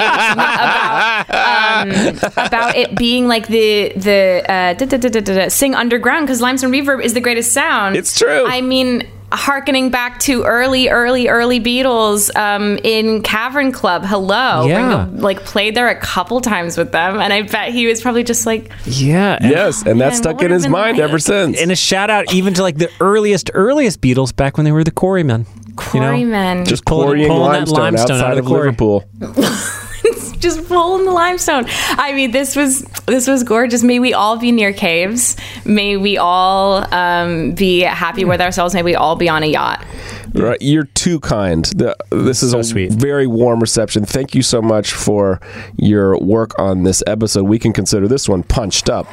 S4: say something about, um, about it being like the, the, uh, da, da, da, da, da, da, sing underground because limestone reverb is the greatest sound.
S3: It's true.
S4: I mean, harkening back to early, early, early Beatles um, in Cavern Club. Hello.
S2: Yeah.
S4: Ringo, like played there a couple times with them. And I bet he was probably just like,
S2: Yeah. and-
S3: Yes, and that's
S4: Man,
S3: stuck
S4: what
S3: in
S4: would've
S3: his
S4: been
S3: mind
S4: like?
S3: ever since.
S2: And a shout out even to like the earliest, earliest Beatles back when they were the Quarrymen. You know?
S4: Quarrymen.
S3: Just
S2: Pulling-
S3: quarrying
S2: pulling that
S3: limestone,
S2: limestone out
S3: outside
S2: of
S3: of
S2: the quarry.
S3: Liverpool.
S4: just pulling the limestone. I mean, this was this was gorgeous. May we all be near caves. May we all um, be happy with ourselves. May we all be on a yacht.
S3: Right, you're too kind. The, this is
S2: So
S3: a
S2: sweet.
S3: very warm reception. Thank you so much for your work on this episode. We can consider this one punched up.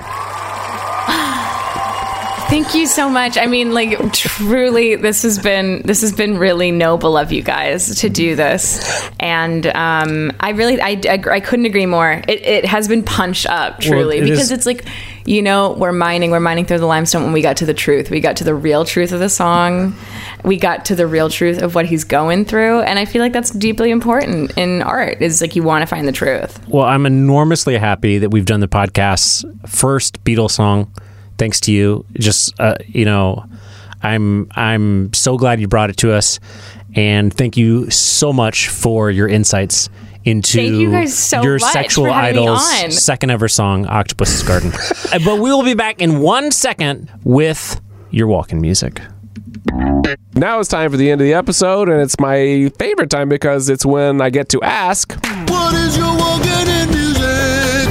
S4: Thank you so much. I mean, like truly, this has been this has been really noble of you guys to do this, and um, I really I, I, I couldn't agree more. It, it has been punched up truly
S2: it
S4: because
S2: is-
S4: it's like, you know, we're mining we're mining through the limestone. When we got to the truth, we got to the real truth of the song. We got to the real truth of what he's going through, and I feel like that's deeply important in art. Is like you want to find the truth.
S2: Well, I'm enormously happy that we've done the podcast's first Beatles song. Thanks to you. Just uh, you know, I'm I'm so glad you brought it to us, and thank you so much for your insights into
S4: Thank you guys so
S2: your
S4: much
S2: sexual
S4: for having me
S2: idol's
S4: on.
S2: second ever song, Octopus's Garden. Uh, but we will be back in one second with your walk-in music.
S3: Now it's time for the end of the episode, and it's my favorite time because it's when I get to ask,
S11: what is your walking in music?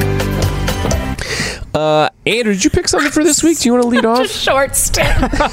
S3: Uh, Andrew, did you pick something for this week? Do you want to lead off?
S4: Just short stint.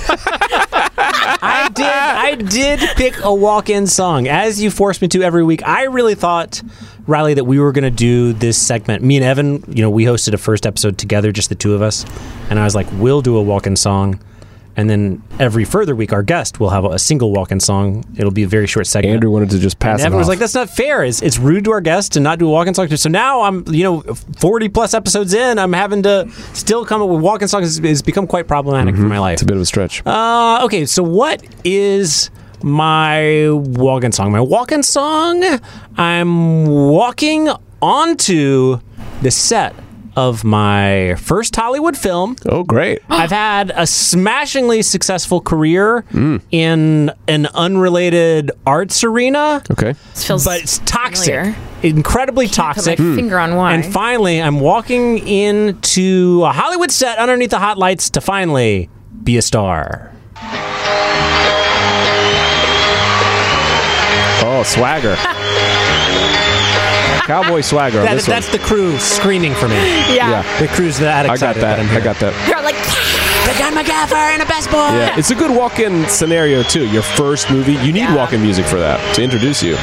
S2: I did. I did pick a walk-in song, as you forced me to every week. I really thought, Riley, that we were going to do this segment. Me and Evan, you know, we hosted a first episode together, just the two of us, and I was like, we'll do a walk-in song. And then every further week, our guest will have a single walk-in song. It'll be a very short segment.
S3: Andrew wanted to just pass
S2: and
S3: it
S2: Evan was
S3: off.
S2: like, that's not fair. It's, it's rude to our guest to not do a walk-in song. So now I'm, you know, forty plus episodes in, I'm having to still come up with walk-in songs. It's become quite problematic
S3: mm-hmm.
S2: for my life.
S3: It's a bit of a stretch.
S2: Uh, okay, so what is my walk-in song? My walk-in song, I'm walking onto the set of my first Hollywood film.
S3: Oh, great.
S2: I've had a smashingly successful career mm. in an unrelated arts arena.
S3: Okay.
S4: This feels
S2: but it's toxic.
S4: familiar.
S2: Incredibly
S4: Can't
S2: toxic.
S4: Put my finger on why.
S2: And finally, I'm walking into a Hollywood set underneath the hot lights to finally be a star.
S3: Oh, swagger. Cowboy swagger.
S2: That,
S3: on this
S2: that's
S3: one.
S2: the crew screaming for me.
S4: Yeah.
S3: Yeah.
S2: The crew's that
S3: I got
S2: excited
S3: that.
S2: that I'm here.
S3: I got that.
S4: You're like,
S2: The John McGaffer and a best boy.
S3: Yeah, it's a good walk-in scenario too. Your first movie, you need
S4: Yeah.
S3: walk-in music for that to introduce you.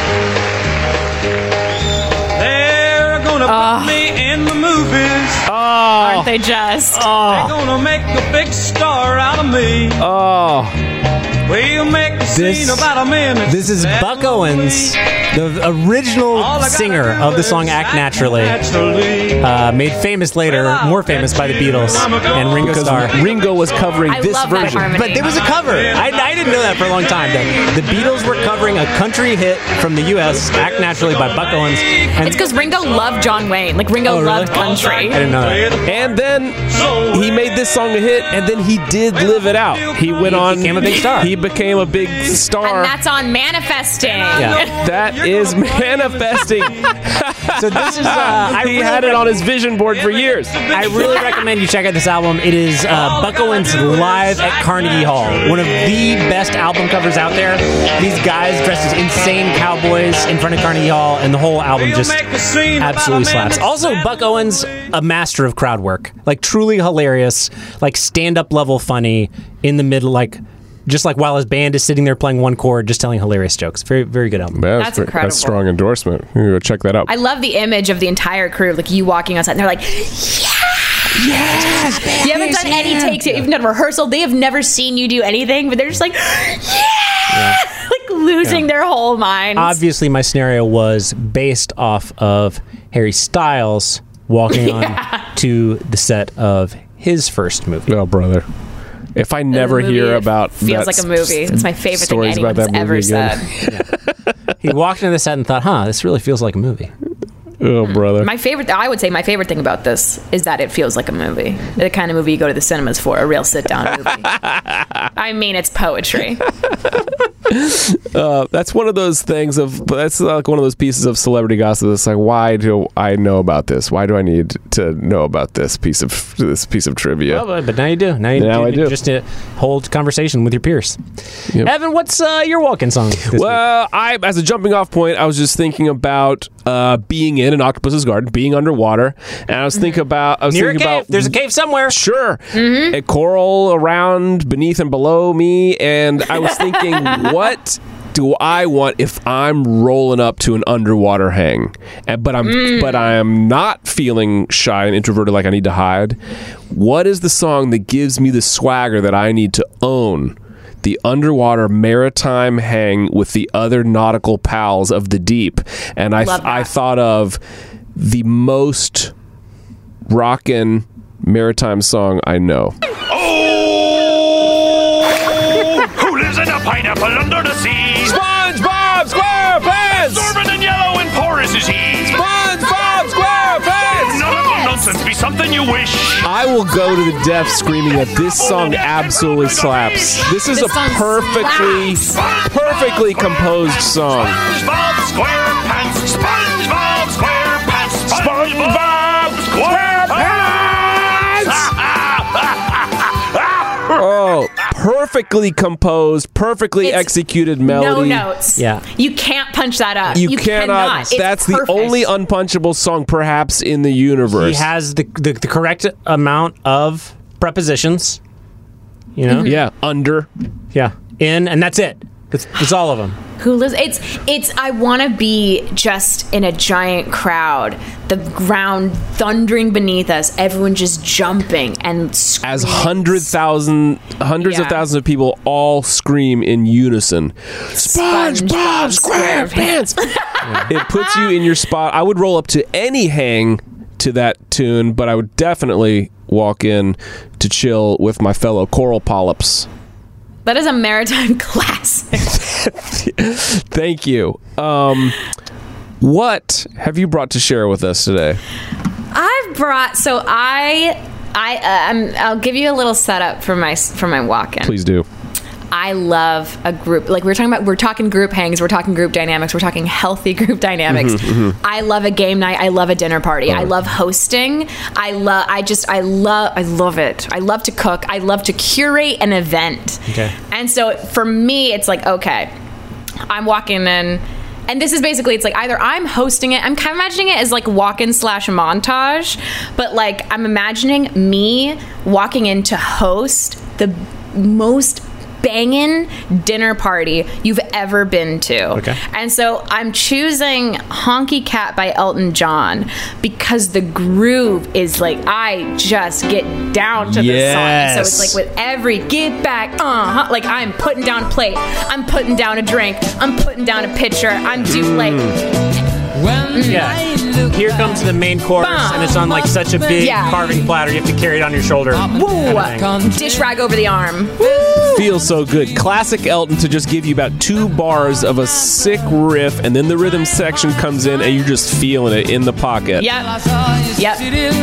S10: They're gonna
S4: Oh.
S10: put me in the movies.
S4: aren't they just?
S10: They're gonna make a big star out of me.
S3: Oh,
S10: We'll make a
S2: This-
S10: scene about a minute.
S2: This is Buck Owens, the original singer of the song Act Naturally, uh, made famous later, more famous by the Beatles and Ringo
S3: because
S2: Starr.
S3: Ringo was covering
S4: I
S3: this
S4: love that
S3: version.
S4: harmony.
S2: But there was a cover. I, I didn't know that for a long time. The, the Beatles were covering a country hit from the U S, Act Naturally by Buck Owens. And
S4: It's because Ringo loved John Wayne. Like Ringo
S2: Oh, really?
S4: loved country.
S2: I didn't know that.
S3: And then he made this song a hit, and then he did live it out. He went
S2: He
S3: on,
S2: became a big star.
S3: He became a big star.
S4: And that's on Manifesting.
S2: Yeah.
S3: That is manifesting.
S2: So this is. Uh, I
S3: he
S2: really
S3: had it on his vision board for years.
S2: I really recommend you check out this album. It is uh, Buck Owens live at Carnegie Hall. One of the best album covers out there. These guys dressed as insane cowboys in front of Carnegie Hall, and the whole album just absolutely slaps. Also, Buck Owens, a master of crowd work. Like, truly hilarious, like stand-up level funny in the middle, like just like while his band is sitting there playing one chord, just telling hilarious jokes. Very, very good album.
S3: Man,
S4: That's
S3: pretty-
S4: incredible.
S3: That's strong endorsement. You go check that out.
S4: I love the image of the entire crew, like you walking outside, and they're like, yeah,
S2: Yes!
S4: you haven't done any takes, you haven't done rehearsal. They have never seen you do anything, but they're just like, yeah, like losing their whole minds.
S2: Obviously, my scenario was based off of Harry Styles walking
S4: Yeah.
S2: on to the set of his first movie.
S3: Oh, brother. If I never
S4: The movie
S3: hear about
S4: feels
S3: that
S4: like a movie. It's my favorite thing
S3: stories about
S4: anyone's
S3: that
S4: ever
S3: movie again.
S4: said.
S2: He walked into the set and thought, huh, this really feels like a movie.
S3: Oh, brother.
S4: My favorite, I would say, my favorite thing about this is that it feels like a movie. The kind of movie you go to the cinemas for, a real sit-down movie. I mean, it's poetry.
S3: Uh, that's one of those things of that's like one of those pieces of celebrity gossip that's like, why do I know about this? Why do I need to know about this piece of this piece of trivia?
S2: Well, but, but now you do. Now you
S3: Now I do.
S2: Just to hold conversation with your peers.
S3: Yep.
S2: Evan, what's uh, your walk-in song this week?
S3: Well, I as a jumping off point, I was just thinking about uh, being in an octopus's garden, being underwater, and I was thinking about I was
S2: Near a
S3: thinking
S2: cave.
S3: about
S2: There's a cave somewhere.
S3: Sure. A coral around, beneath, and below me. And I was thinking, what do I want if I'm rolling up to an underwater hang? And, but I'm but I'm not feeling shy and introverted like I need to hide. What is the song that gives me the swagger that I need to own? The underwater maritime hang with the other nautical pals of the deep. And I,
S4: Love that.
S3: I thought of the most rockin' maritime song I know.
S11: Oh! Who lives in a pineapple under the sea?
S3: SpongeBob SquarePants!
S11: Absorbent and yellow and porous is he.
S3: SpongeBob SquarePants!
S11: None of the nonsense be something you wish.
S3: I will go to the death screaming that this song absolutely slaps. This is
S4: This
S3: a
S4: song
S3: perfectly,
S4: slaps.
S3: perfectly composed song.
S11: SpongeBob SquarePants. SpongeBob SquarePants. SpongeBob SquarePants.
S3: Oh, perfectly composed, perfectly
S4: It's
S3: executed
S4: No
S3: melody.
S4: notes.
S2: Yeah.
S4: You can't punch that up.
S3: You,
S4: You
S3: cannot.
S4: cannot. It's
S3: That's
S4: perfect.
S3: the only unpunchable song, perhaps, in the universe.
S2: He has the, the the correct amount of prepositions. You know?
S3: Yeah, under.
S2: Yeah. In, and that's it. It's, it's all of them.
S4: Who lives? It's it's. I want to be just in a giant crowd, the ground thundering beneath us, everyone just jumping and screaming.
S3: As hundred thousand, hundreds of
S4: Yeah.
S3: thousands of people all scream in unison. SpongeBob SquarePants. It puts you in your spot. I would roll up to any hang to that tune, but I would definitely walk in to chill with my fellow coral polyps.
S4: That is a maritime classic.
S3: Thank you. Um, what have you brought to share with us today?
S4: I've brought. So I I uh, I'm, I'll give you a little setup for my for my walk-in.
S3: Please do.
S4: I love a group. Like we're talking about, we're talking group hangs, we're talking group dynamics, we're talking healthy group dynamics.
S3: Mm-hmm, mm-hmm.
S4: I love a game night. I love a dinner party. I love hosting. I love, I just, I love, I love it. I love to cook. I love to curate an event.
S2: Okay.
S4: And so for me, it's like, okay, I'm walking in. And this is basically, it's like either I'm hosting it, I'm kind of imagining it as like walk-in slash montage, but like I'm imagining me walking in to host the most banging dinner party you've ever been to.
S2: Okay.
S4: And so I'm choosing Honky Cat by Elton John because the groove is like, I just get down to
S3: Yes.
S4: the song. So it's like with every get back, uh, like I'm putting down a plate, I'm putting down a drink, I'm putting down a pitcher, I'm doing like,
S2: Yeah. Here comes the main course,
S4: Bum.
S2: and it's on like such a big
S4: Yeah.
S2: carving platter. You have to carry it on your shoulder.
S4: woo,
S2: kind of thing.
S4: dish rag over the arm.
S3: Feels so good. Classic Elton to just give you about two bars of a sick riff, and then the rhythm section comes in, and you're just feeling it in the pocket.
S4: Yep. Yep.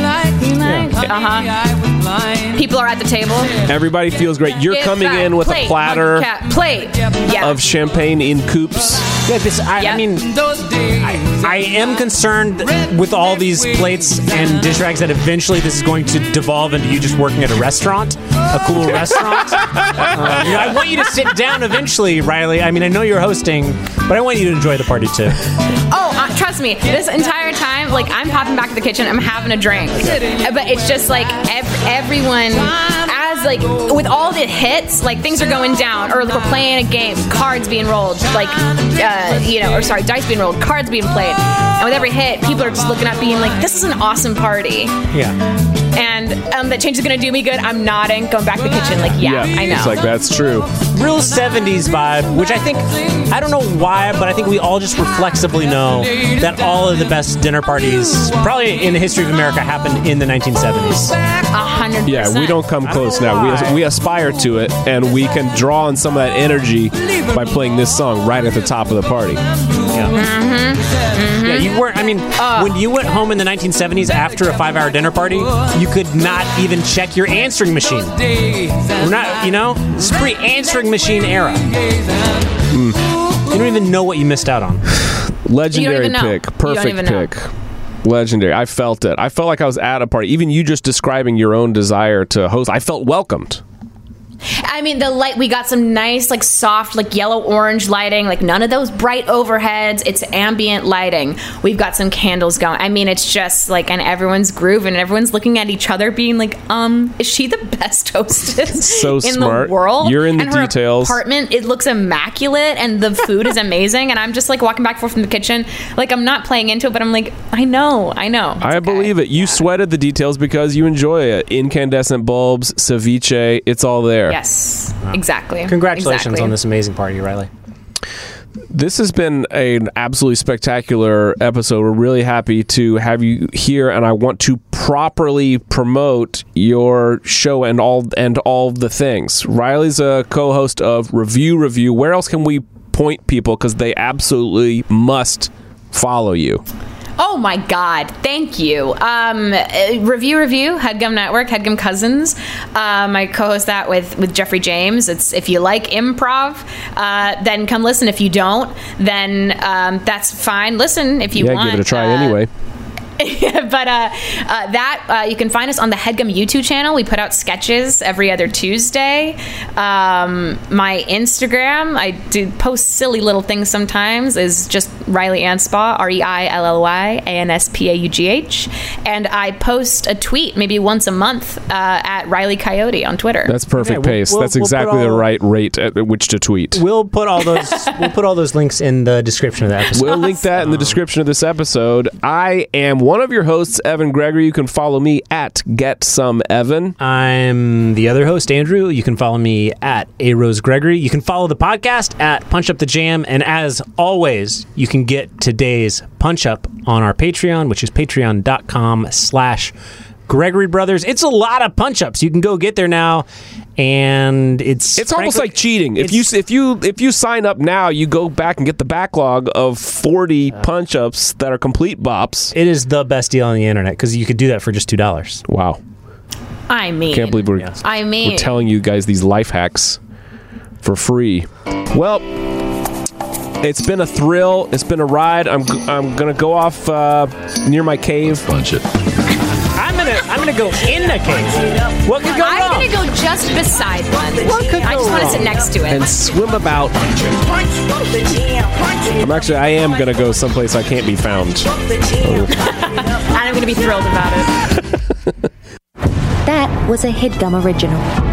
S4: Uh-huh. People are at the table.
S3: Everybody feels great. You're
S4: Get
S3: coming
S4: back.
S3: in with
S4: Plate,
S3: a platter
S4: Honky Cat, plate. Yeah.
S3: of champagne in coupes.
S2: Yeah, this, I,
S4: Yeah.
S2: I mean, I, I am concerned with all these plates and dish rags that eventually this is going to devolve into you just working at a restaurant, a cool restaurant. Uh, you know, I want you to sit down eventually, Riley. I mean, I know you're hosting, but I want you to enjoy the party too.
S4: Oh, uh, trust me, this entire time, like, I'm popping back to the kitchen, I'm having a drink. But it's just like ev- everyone, as like, with all the hits, like, things are going down, or like, we're playing a game, cards being rolled, like, uh, you know, or sorry, dice being rolled, cards being played. And with every hit, people are just looking up, being like, this is an awesome party.
S2: Yeah.
S4: And um, that change is going to do me good. I'm nodding, going back to the kitchen, like, yeah, I know.
S3: It's like, that's true.
S2: Real seventies vibe, which I think, I don't know why, but I think we all just reflexively know that all of the best dinner parties, probably in the history of America, happened in the nineteen seventies.
S4: A hundred percent.
S3: Yeah, we don't come close now. We, we aspire to it, and we can draw on some of that energy by playing this song right at the top of the party.
S2: Yeah.
S4: Mm-hmm.
S2: Yeah, you weren't, I mean,
S4: Uh.
S2: when you went home in the nineteen seventies after a five-hour dinner party, you could not even check your answering machine. We're not, you know, it's pre-answering machine era. Mm. You don't even know what you missed out on.
S3: Legendary
S4: even know.
S3: pick.
S4: You don't
S3: Perfect
S4: even know.
S3: pick. Legendary. I felt it. I felt like I was at a party. Even you just describing your own desire to host, I felt welcomed.
S4: I mean, the light, we got some nice, like, soft, like, yellow-orange lighting, like, none of those bright overheads. It's ambient lighting. We've got some candles going. I mean, it's just, like, and everyone's grooving, and everyone's looking at each other being like, um, is she the best hostess
S3: So
S4: in
S3: smart.
S4: the world?
S3: You're in the
S4: and her
S3: details.
S4: apartment, it looks immaculate, and the food is amazing, and I'm just, like, walking back and forth from the kitchen. Like, I'm not playing into it, but I'm like, I know, I know. It's
S3: I
S4: okay.
S3: believe it. You sweated the details because you enjoy it. Incandescent bulbs, ceviche, it's all there.
S4: Yes, exactly.
S2: Congratulations
S4: Exactly.
S2: on this amazing party, Riley.
S3: This has been an absolutely spectacular episode. We're really happy to have you here, and I want to properly promote your show and all and all the things. Riley's a co-host of Review Review. Where else can we point people, because they absolutely must follow you?
S4: Oh my God! Thank you. Um, uh, review, review. Headgum Network, Headgum Cousins. Um, I co-host that with with Jeffrey James. It's if you like improv, uh, then come listen. If you don't, then um, that's fine. Listen if you
S3: yeah,
S4: want.
S3: give it a try
S4: Uh,
S3: anyway.
S4: but uh, uh, that uh, you can find us on the HeadGum YouTube channel. We put out sketches every other Tuesday. Um, my Instagram, I do post silly little things sometimes, is just Riley Anspaugh, R E I L L Y A N S P A U G H. And I post a tweet maybe once a month uh, at Riley Coyote on Twitter.
S3: That's perfect
S2: Okay, we'll-
S3: pace.
S2: we'll-
S3: That's
S2: we'll
S3: exactly
S2: put all-
S3: the right rate at which to tweet.
S2: We'll put all those. We'll put all those links in the description of the episode.
S3: We'll link that in the description of this episode. I am one of your hosts, Evan Gregory. You can follow me at Get Some Evan.
S2: I'm the other host, Andrew. You can follow me at A Rose Gregory. You can follow the podcast at Punch Up the Jam. And as always, you can get today's Punch Up on our Patreon, which is patreon.com slash Gregory Brothers. It's a lot of punch ups. You can go get there now, and it's
S3: It's almost
S2: frankly-
S3: like cheating. If you if you if you sign up now, you go back and get the backlog of forty punch ups that are complete bops.
S2: It is the best deal on the internet because you could do that for just two dollars.
S3: Wow.
S4: I mean,
S3: Can't believe we're,
S4: I mean,
S3: we're telling you guys these life hacks for free. Well, it's been a thrill. It's been a ride. I'm I'm gonna go off uh, near my cave. Punch it.
S2: I'm gonna I'm gonna go in the cave. What could go
S4: I'm
S2: wrong?
S4: gonna go just beside one.
S2: What could
S4: I
S2: go
S4: just want to
S2: wrong?
S4: sit next to it.
S3: And swim about. I'm actually I am gonna go someplace I can't be found.
S4: And I'm gonna be thrilled about it.
S1: That was a HeadGum original.